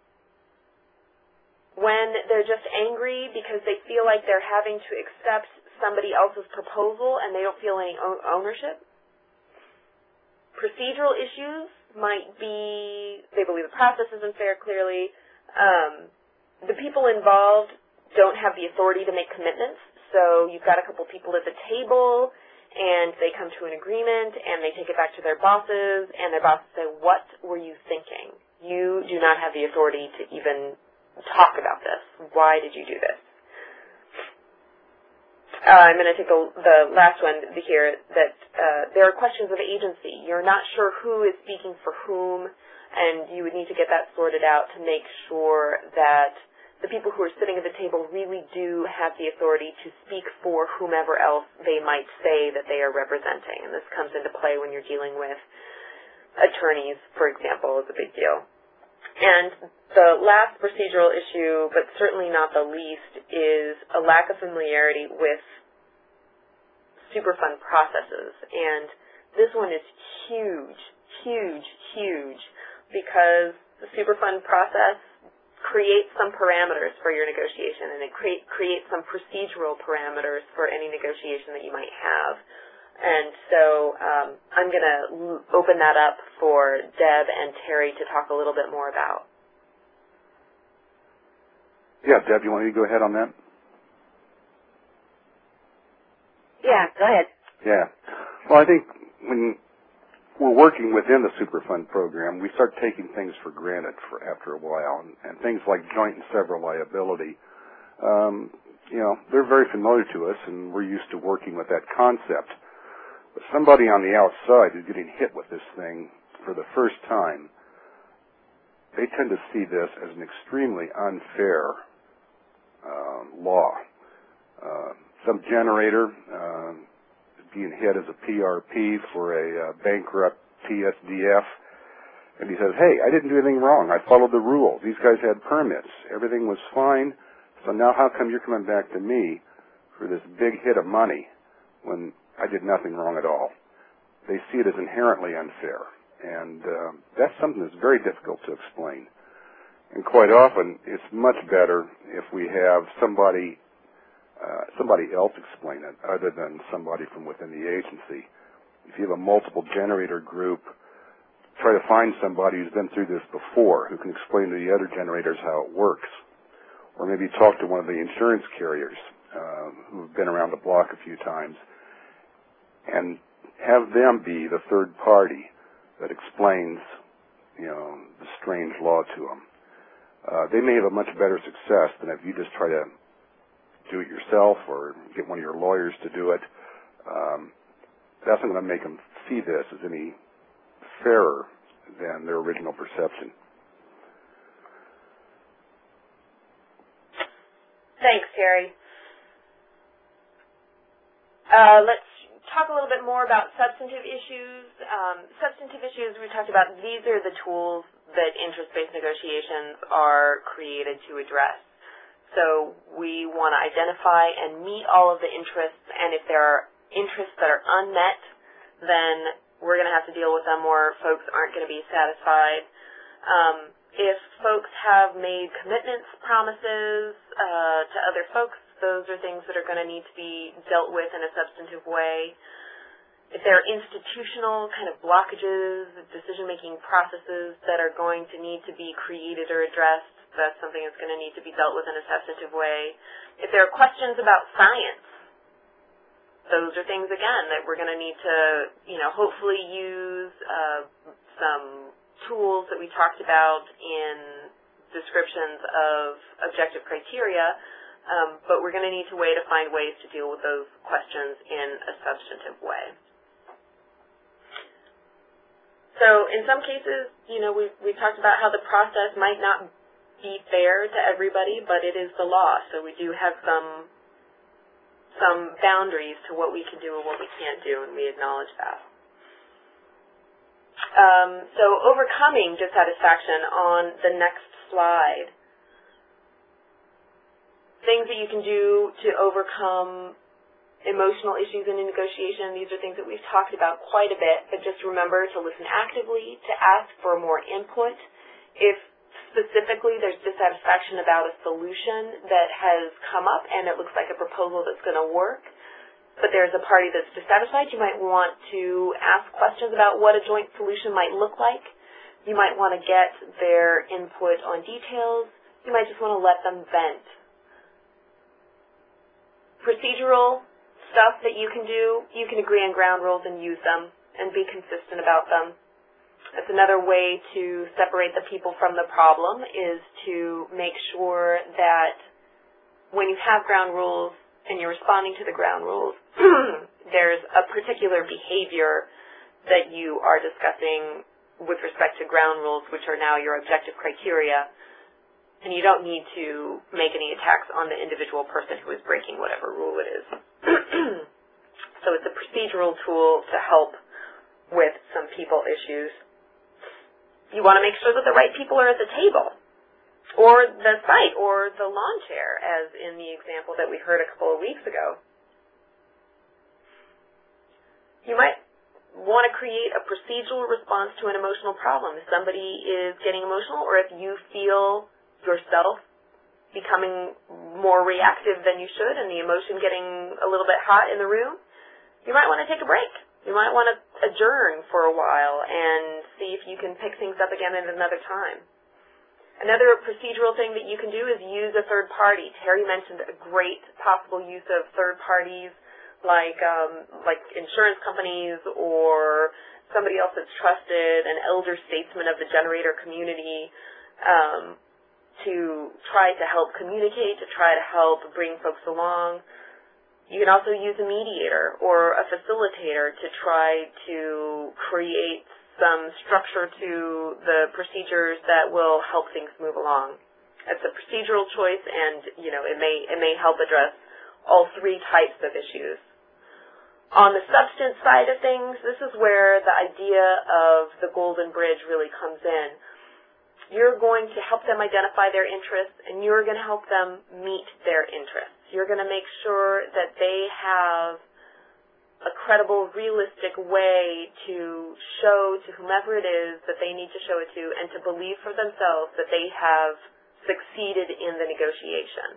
when they're just angry because they feel like they're having to accept somebody else's proposal and they don't feel any ownership. Procedural issues might be they believe the process isn't fair, clearly. Um, the people involved don't have the authority to make commitments, so you've got a couple people at the table and they come to an agreement and they take it back to their bosses and their bosses say, what were you thinking? You do not have the authority to even talk about this. Why did you do this? Uh, I'm going to take the, the last one here, that uh, there are questions of agency. You're not sure who is speaking for whom, and you would need to get that sorted out to make sure that the people who are sitting at the table really do have the authority to speak for whomever else they might say that they are representing. And this comes into play when you're dealing with attorneys, for example, is a big deal. And the last procedural issue, but certainly not the least, is a lack of familiarity with Superfund processes. And this one is huge, huge, huge, because the Superfund process creates some parameters for your negotiation, and it create, creates some procedural parameters for any negotiation that you might have. And so um, I'm going to open that up for Deb and Terry to talk a little bit more about. Yeah, Deb, you want me to go ahead on that? Yeah, go ahead. Yeah. Well, I think when we're working within the Superfund program, we start taking things for granted for after a while, and, and things like joint and several liability, um, you know, they're very familiar to us, and we're used to working with that concept. But somebody on the outside who's getting hit with this thing for the first time, they tend to see this as an extremely unfair uh, law. Uh, some generator uh, being hit as a P R P for a uh, bankrupt P S D F, and he says, hey, I didn't do anything wrong. I followed the rules. These guys had permits. Everything was fine. So now how come you're coming back to me for this big hit of money when I did nothing wrong at all? They see it as inherently unfair. And uh, that's something that's very difficult to explain. And quite often, it's much better if we have somebody uh, somebody else explain it other than somebody from within the agency. If you have a multiple generator group, try to find somebody who's been through this before who can explain to the other generators how it works. Or maybe talk to one of the insurance carriers uh, who've been around the block a few times and have them be the third party that explains, you know, the strange law to them. Uh, they may have a much better success than if you just try to do it yourself or get one of your lawyers to do it. Um, that's not going to make them see this as any fairer than their original perception. Thanks, Terry. Uh, let's talk a little bit more about substantive issues. Um, substantive issues, we talked about, these are the tools that interest-based negotiations are created to address. So we want to identify and meet all of the interests, and if there are interests that are unmet, then we're going to have to deal with them or folks aren't going to be satisfied. Um, if folks have made commitments, promises uh, to other folks, those are things that are going to need to be dealt with in a substantive way. If there are institutional kind of blockages, decision-making processes that are going to need to be created or addressed, that's something that's going to need to be dealt with in a substantive way. If there are questions about science, those are things, again, that we're going to need to, you know, hopefully use uh, some tools that we talked about in descriptions of objective criteria, um, but we're going to need to way to find ways to deal with those questions in a substantive way. So in some cases, you know, we've, we've talked about how the process might not be fair to everybody, but it is the law, so we do have some some boundaries to what we can do and what we can't do, and we acknowledge that. Um, so overcoming dissatisfaction on the next slide. Things that you can do to overcome emotional issues in a negotiation. These are things that we've talked about quite a bit, but just remember to listen actively, to ask for more input. If specifically there's dissatisfaction about a solution that has come up and it looks like a proposal that's going to work, but there's a party that's dissatisfied, you might want to ask questions about what a joint solution might look like. You might want to get their input on details. You might just want to let them vent. Procedural stuff that you can do, you can agree on ground rules and use them and be consistent about them. That's another way to separate the people from the problem, is to make sure that when you have ground rules and you're responding to the ground rules, there's a particular behavior that you are discussing with respect to ground rules, which are now your objective criteria, and you don't need to make any attacks on the individual person who is breaking whatever rule it is. So it's a procedural tool to help with some people issues. You want to make sure that the right people are at the table, or the site, or the lawn chair, as in the example that we heard a couple of weeks ago. You might want to create a procedural response to an emotional problem. If somebody is getting emotional, or if you feel yourself becoming more reactive than you should and the emotion getting a little bit hot in the room, you might want to take a break. You might want to adjourn for a while and see if you can pick things up again at another time. Another procedural thing that you can do is use a third party. Terry mentioned a great possible use of third parties like um, like insurance companies or somebody else that's trusted, an elder statesman of the generator community, um, to try to help communicate, to try to help bring folks along. You can also use a mediator or a facilitator to try to create some structure to the procedures that will help things move along. It's a procedural choice, and you know it may it may help address all three types of issues. On the substance side of things, this is where the idea of the Golden Bridge really comes in. You're going to help them identify their interests, and you're going to help them meet their interests. You're going to make sure that they have a credible, realistic way to show to whomever it is that they need to show it to, and to believe for themselves that they have succeeded in the negotiation.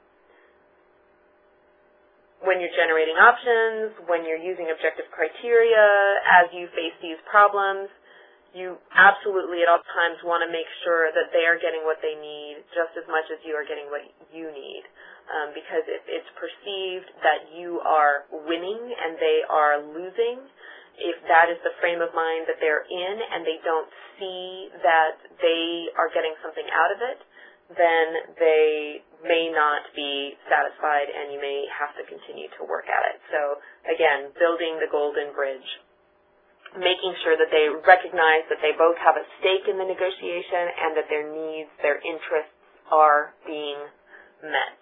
When you're generating options, when you're using objective criteria, as you face these problems, you absolutely at all times want to make sure that they are getting what they need just as much as you are getting what you need. Um, because if it's perceived that you are winning and they are losing, if that is the frame of mind that they're in and they don't see that they are getting something out of it, then they may not be satisfied and you may have to continue to work at it. So again, building the Golden Bridge, making sure that they recognize that they both have a stake in the negotiation and that their needs, their interests are being met.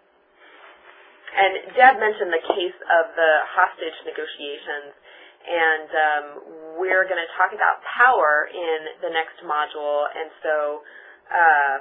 And Deb mentioned the case of the hostage negotiations, and um, we're going to talk about power in the next module, and so uh,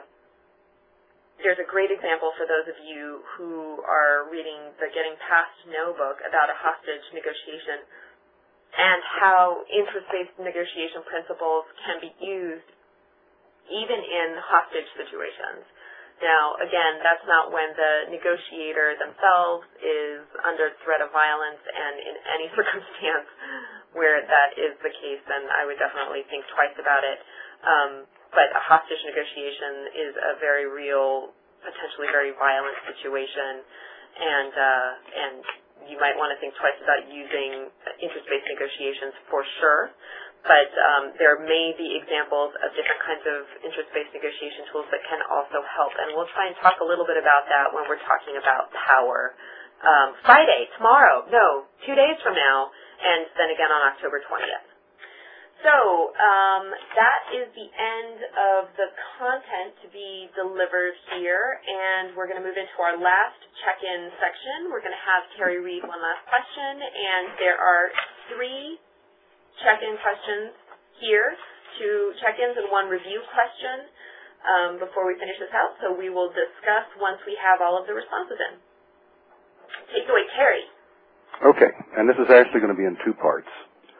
there's a great example for those of you who are reading the Getting Past No book about a hostage negotiation and how interest-based negotiation principles can be used even in hostage situations. Now, again, that's not when the negotiator themselves is under threat of violence, and in any circumstance where that is the case, then I would definitely think twice about it. Um, but a hostage negotiation is a very real, potentially very violent situation, and uh, and you might want to think twice about using interest-based negotiations for sure. But um, there may be examples of different kinds of interest-based negotiation tools that can also help, and we'll try and talk a little bit about that when we're talking about power. Um, Friday, tomorrow, no, two days from now, and then again on October twentieth. So um, that is the end of the content to be delivered here, and we're going to move into our last check-in section. We're going to have Terry read one last question, and there are three check-in questions here, two check-ins and one review question um, before we finish this out, so we will discuss once we have all of the responses in. Take it away, Terry. Okay, and this is actually going to be in two parts.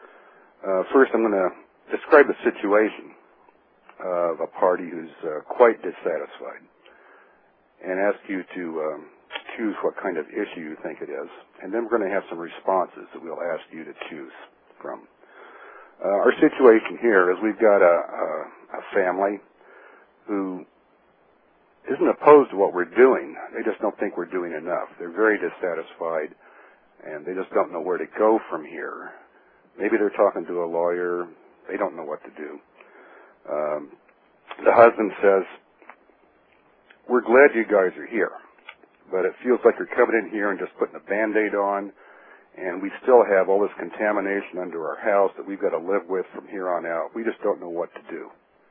Uh, first, I'm going to describe the situation of a party who's uh, quite dissatisfied and ask you to um, choose what kind of issue you think it is, and then we're going to have some responses that we'll ask you to choose from. Uh, our situation here is we've got a, a, a family who isn't opposed to what we're doing. They just don't think we're doing enough. They're very dissatisfied, and they just don't know where to go from here. Maybe they're talking to a lawyer. They don't know what to do. Um, the husband says, we're glad you guys are here, but it feels like you're coming in here and just putting a Band-Aid on, and we still have all this contamination under our house that we've got to live with from here on out. We just don't know what to do.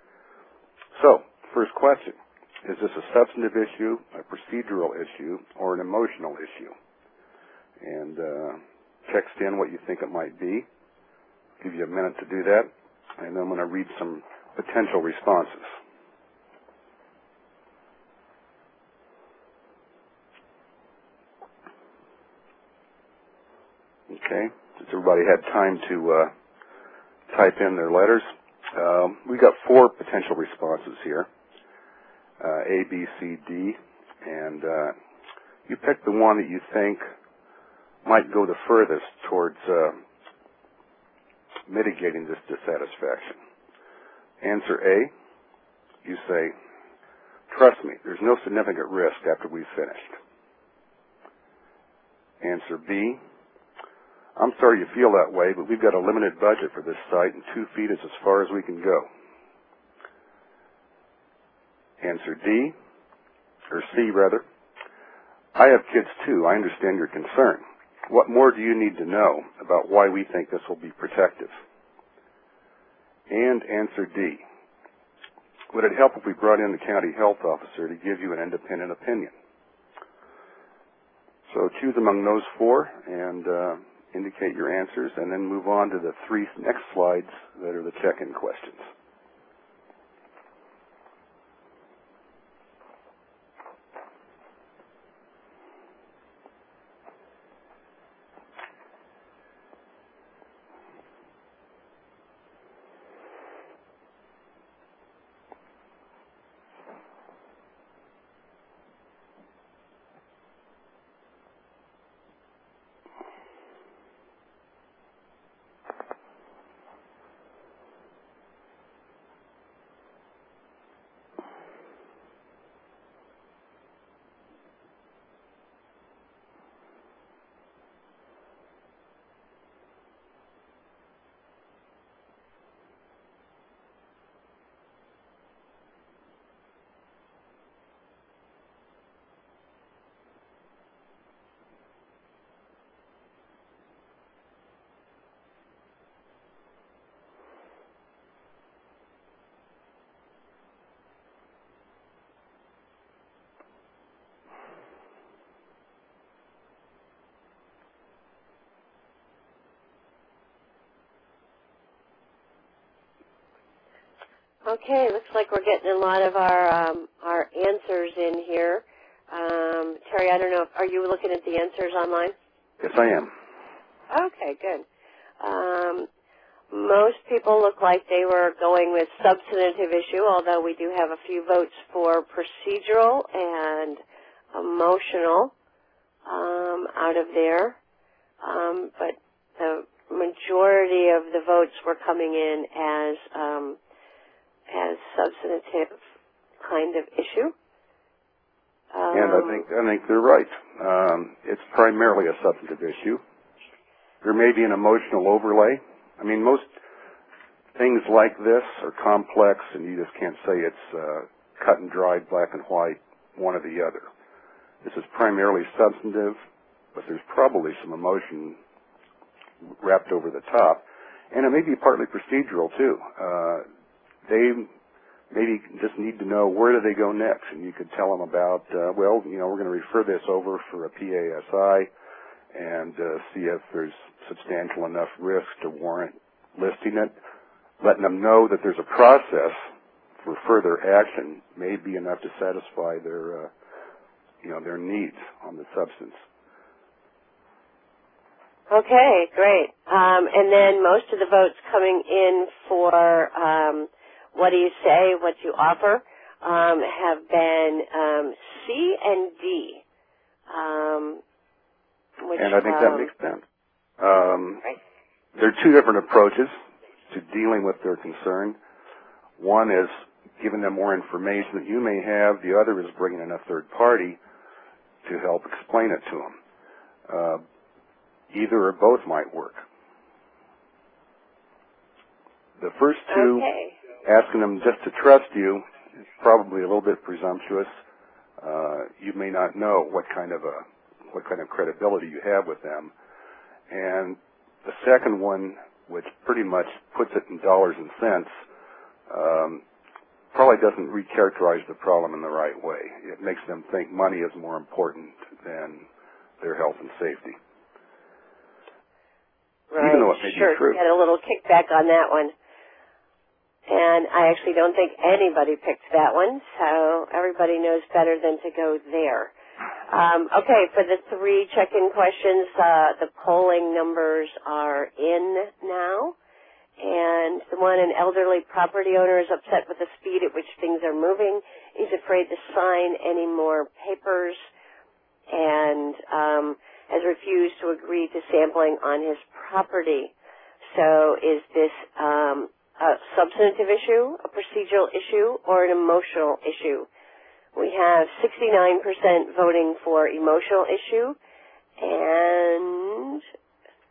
So, first question, is this a substantive issue, a procedural issue, or an emotional issue? And uh, text in what you think it might be. Give you a minute to do that, and then I'm going to read some potential responses. Okay, since everybody had time to uh, type in their letters, um, we got four potential responses here, uh, A, B, C, D, and uh, you pick the one that you think might go the furthest towards uh, mitigating this dissatisfaction. Answer A, you say, trust me, there's no significant risk after we've finished. Answer B, I'm sorry you feel that way, but we've got a limited budget for this site, and two feet is as far as we can go. Answer D, or C rather. I have kids too. I understand your concern. What more do you need to know about why we think this will be protective? And answer D. Would it help if we brought in the county health officer to give you an independent opinion? So choose among those four and uh, indicate your answers, and then move on to the three next slides that are the check-in questions. Okay, looks like we're getting a lot of our um, our answers in here. Um, Terry, I don't know, if, are you looking at the answers online? Yes, I am. Okay, good. Um, most people look like they were going with substantive issue, although we do have a few votes for procedural and emotional um, out of there. Um, but the majority of the votes were coming in as um, as substantive kind of issue. Um, and I think I think they're right. Um, it's primarily a substantive issue. There may be an emotional overlay. I mean, most things like this are complex, and you just can't say it's uh, cut and dried, black and white, one or the other. This is primarily substantive, but there's probably some emotion wrapped over the top, and it may be partly procedural too. Uh, they maybe just need to know where do they go next, and you could tell them about, uh, well, you know, we're going to refer this over for a P A S I and uh, see if there's substantial enough risk to warrant listing it. Letting them know that there's a process for further action may be enough to satisfy their, uh, you know, their needs on the substance. Okay, great. Um, and then most of the votes coming in for um, what do you say, what you offer, um, have been um, C and D. Um, which, and I think um, that makes sense. Um, right. There are two different approaches to dealing with their concern. One is giving them more information that you may have. The other is bringing in a third party to help explain it to them. Uh, either or both might work. The first two, okay. asking them just to trust you, is probably a little bit presumptuous. Uh, you may not know what kind of a what kind of credibility you have with them. And the second one, which pretty much puts it in dollars and cents, um, probably doesn't recharacterize the problem in the right way. It makes them think money is more important than their health and safety. Right. Even though it may sure, be true. Get a little kickback on that one. And I actually don't think anybody picked that one, so everybody knows better than to go there. Um, okay, for the three check-in questions, uh, the polling numbers are in now. And the one, an elderly property owner is upset with the speed at which things are moving. He's afraid to sign any more papers and um, has refused to agree to sampling on his property. So is this um, a substantive issue, a procedural issue, or an emotional issue? We have sixty-nine percent voting for emotional issue and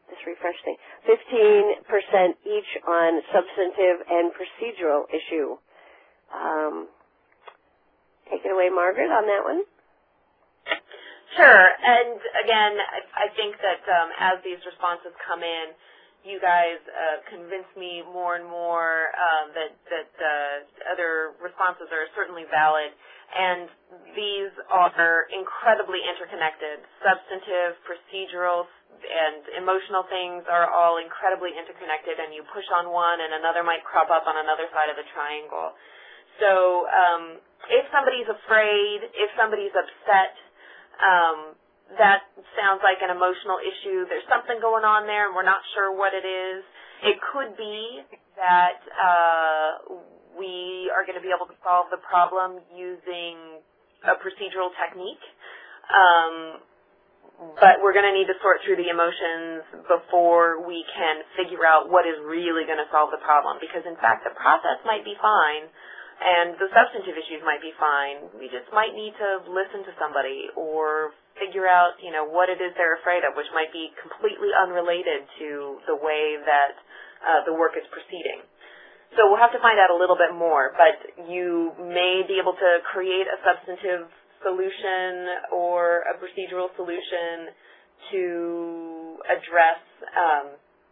this refresh thing, fifteen percent each on substantive and procedural issue. Um, take it away, Margaret, on that one. Sure. And again, I, I think that um, as these responses come in, you guys uh, convince me more and more uh, that, that uh, other responses are certainly valid. And these are incredibly interconnected. Substantive, procedural, and emotional things are all incredibly interconnected, and you push on one and another might crop up on another side of the triangle. So um, if somebody's afraid, if somebody's upset, um, that sounds like an emotional issue. There's something going on there and we're not sure what it is. It could be that uh, we are going to be able to solve the problem using a procedural technique. Um, but we're going to need to sort through the emotions before we can figure out what is really going to solve the problem. Because, in fact, the process might be fine and the substantive issues might be fine. We just might need to listen to somebody or figure out, you know, what it is they're afraid of, which might be completely unrelated to the way that uh, the work is proceeding. So we'll have to find out a little bit more, but you may be able to create a substantive solution or a procedural solution to address um,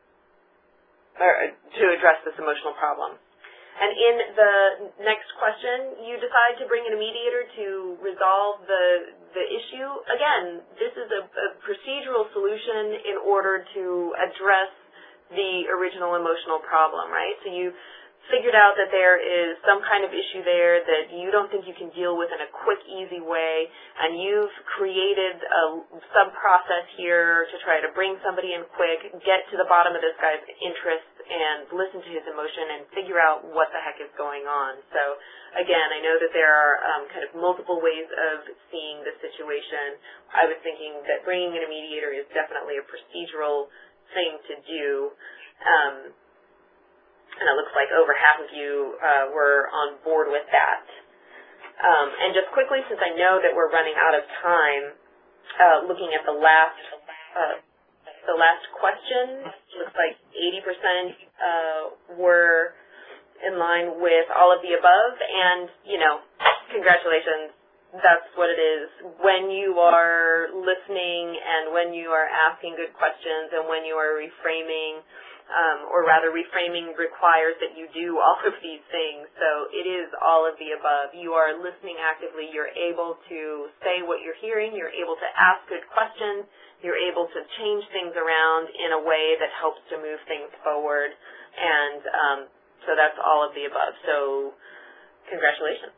or to address this emotional problem. And in the next question, you decide to bring in a mediator to resolve the the issue. Again, this is a, a procedural solution in order to address the original emotional problem, right? So you figured out that there is some kind of issue there that you don't think you can deal with in a quick, easy way, and you've created a sub-process here to try to bring somebody in quick, get to the bottom of this guy's interest, and listen to his emotion and figure out what the heck is going on. So, again, I know that there are um, kind of multiple ways of seeing the situation. I was thinking that bringing in a mediator is definitely a procedural thing to do. Um, And it looks like over half of you uh, were on board with that. Um, and just quickly, since I know that we're running out of time, uh, looking at the last uh, the last question, looks like eighty percent uh, were in line with all of the above. And, you know, congratulations. That's what it is. When you are listening and when you are asking good questions and when you are reframing, Um, or rather reframing requires that you do all of these things. So it is all of the above. You are listening actively. You're able to say what you're hearing. You're able to ask good questions. You're able to change things around in a way that helps to move things forward. And um, so that's all of the above. So congratulations.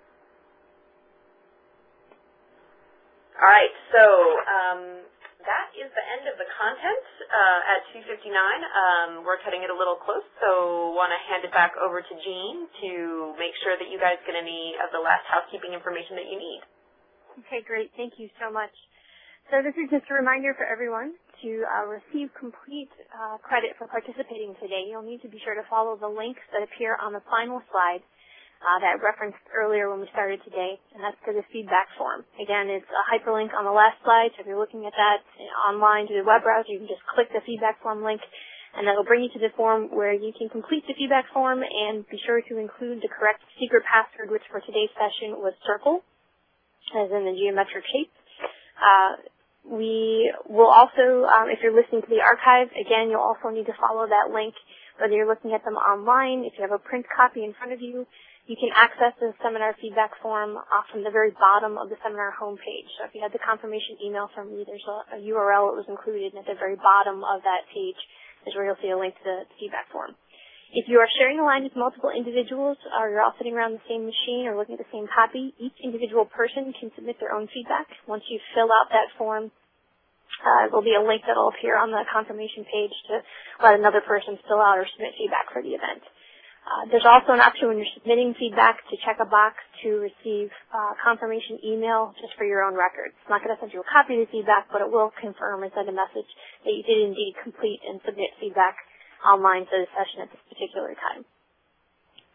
All right. So um, that is the end of the content uh, at two fifty-nine. Um, we're cutting it a little close, so want to hand it back over to Jean to make sure that you guys get any of the last housekeeping information that you need. Okay, great. Thank you so much. So this is just a reminder for everyone to uh, receive complete uh, credit for participating today. You'll need to be sure to follow the links that appear on the final slide uh, that I referenced earlier when we started today, and that's to the feedback form. Again, it's a hyperlink on the last slide, so if you're looking at that online through the web browser, you can just click the feedback form link, and that'll bring you to the form where you can complete the feedback form and be sure to include the correct secret password, which for today's session was circle, as in the geometric shape. Uh, we will also, um, if you're listening to the archive, again, you'll also need to follow that link, whether you're looking at them online. If you have a print copy in front of you, you can access the seminar feedback form uh, from the very bottom of the seminar homepage. So if you had the confirmation email from me, there's a, a U R L that was included, and at the very bottom of that page is where you'll see a link to the feedback form. If you are sharing a line with multiple individuals, or you're all sitting around the same machine or looking at the same copy, each individual person can submit their own feedback. Once you fill out that form, uh, there will be a link that will appear on the confirmation page to let another person fill out or submit feedback for the event. Uh, there's also an option when you're submitting feedback to check a box to receive uh, confirmation email just for your own records. It's not going to send you a copy of the feedback, but it will confirm and send a message that you did indeed complete and submit feedback online for the session at this particular time.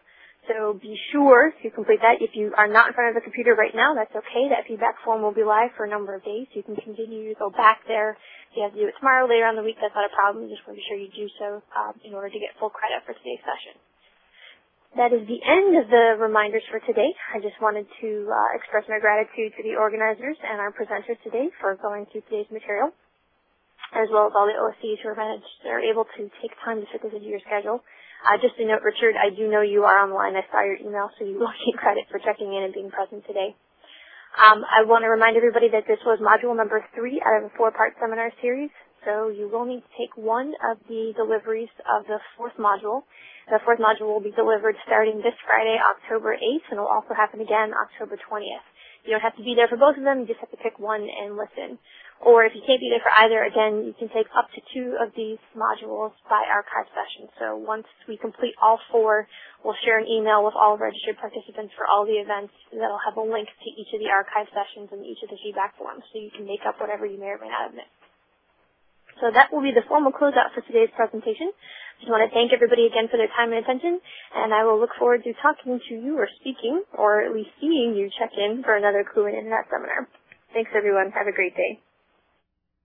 So be sure to complete that. If you are not in front of the computer right now, that's okay. That feedback form will be live for a number of days. You can continue to go back there. If you have to do it tomorrow, later on in the week, that's not a problem. You just want to be sure you do so um, in order to get full credit for today's session. That is the end of the reminders for today. I just wanted to uh, express my gratitude to the organizers and our presenters today for going through today's material, as well as all the O S Cs who are, managed, are able to take time to fit this into your schedule. Uh, just a note, Richard, I do know you are online. I saw your email, so you will get credit for checking in and being present today. Um, I want to remind everybody that this was module number three out of a four-part seminar series, so you will need to take one of the deliveries of the fourth module. The fourth module will be delivered starting this Friday, October eighth, and will also happen again October twentieth. You don't have to be there for both of them. You just have to pick one and listen. Or if you can't be there for either, again, you can take up to two of these modules by archive session. So once we complete all four, we'll share an email with all registered participants for all the events that will have a link to each of the archive sessions and each of the feedback forms, so you can make up whatever you may or may not have missed. So that will be the formal closeout for today's presentation. Just want to thank everybody again for their time and attention, and I will look forward to talking to you or speaking, or at least seeing you check in for another Clue in Internet seminar. Thanks, everyone. Have a great day.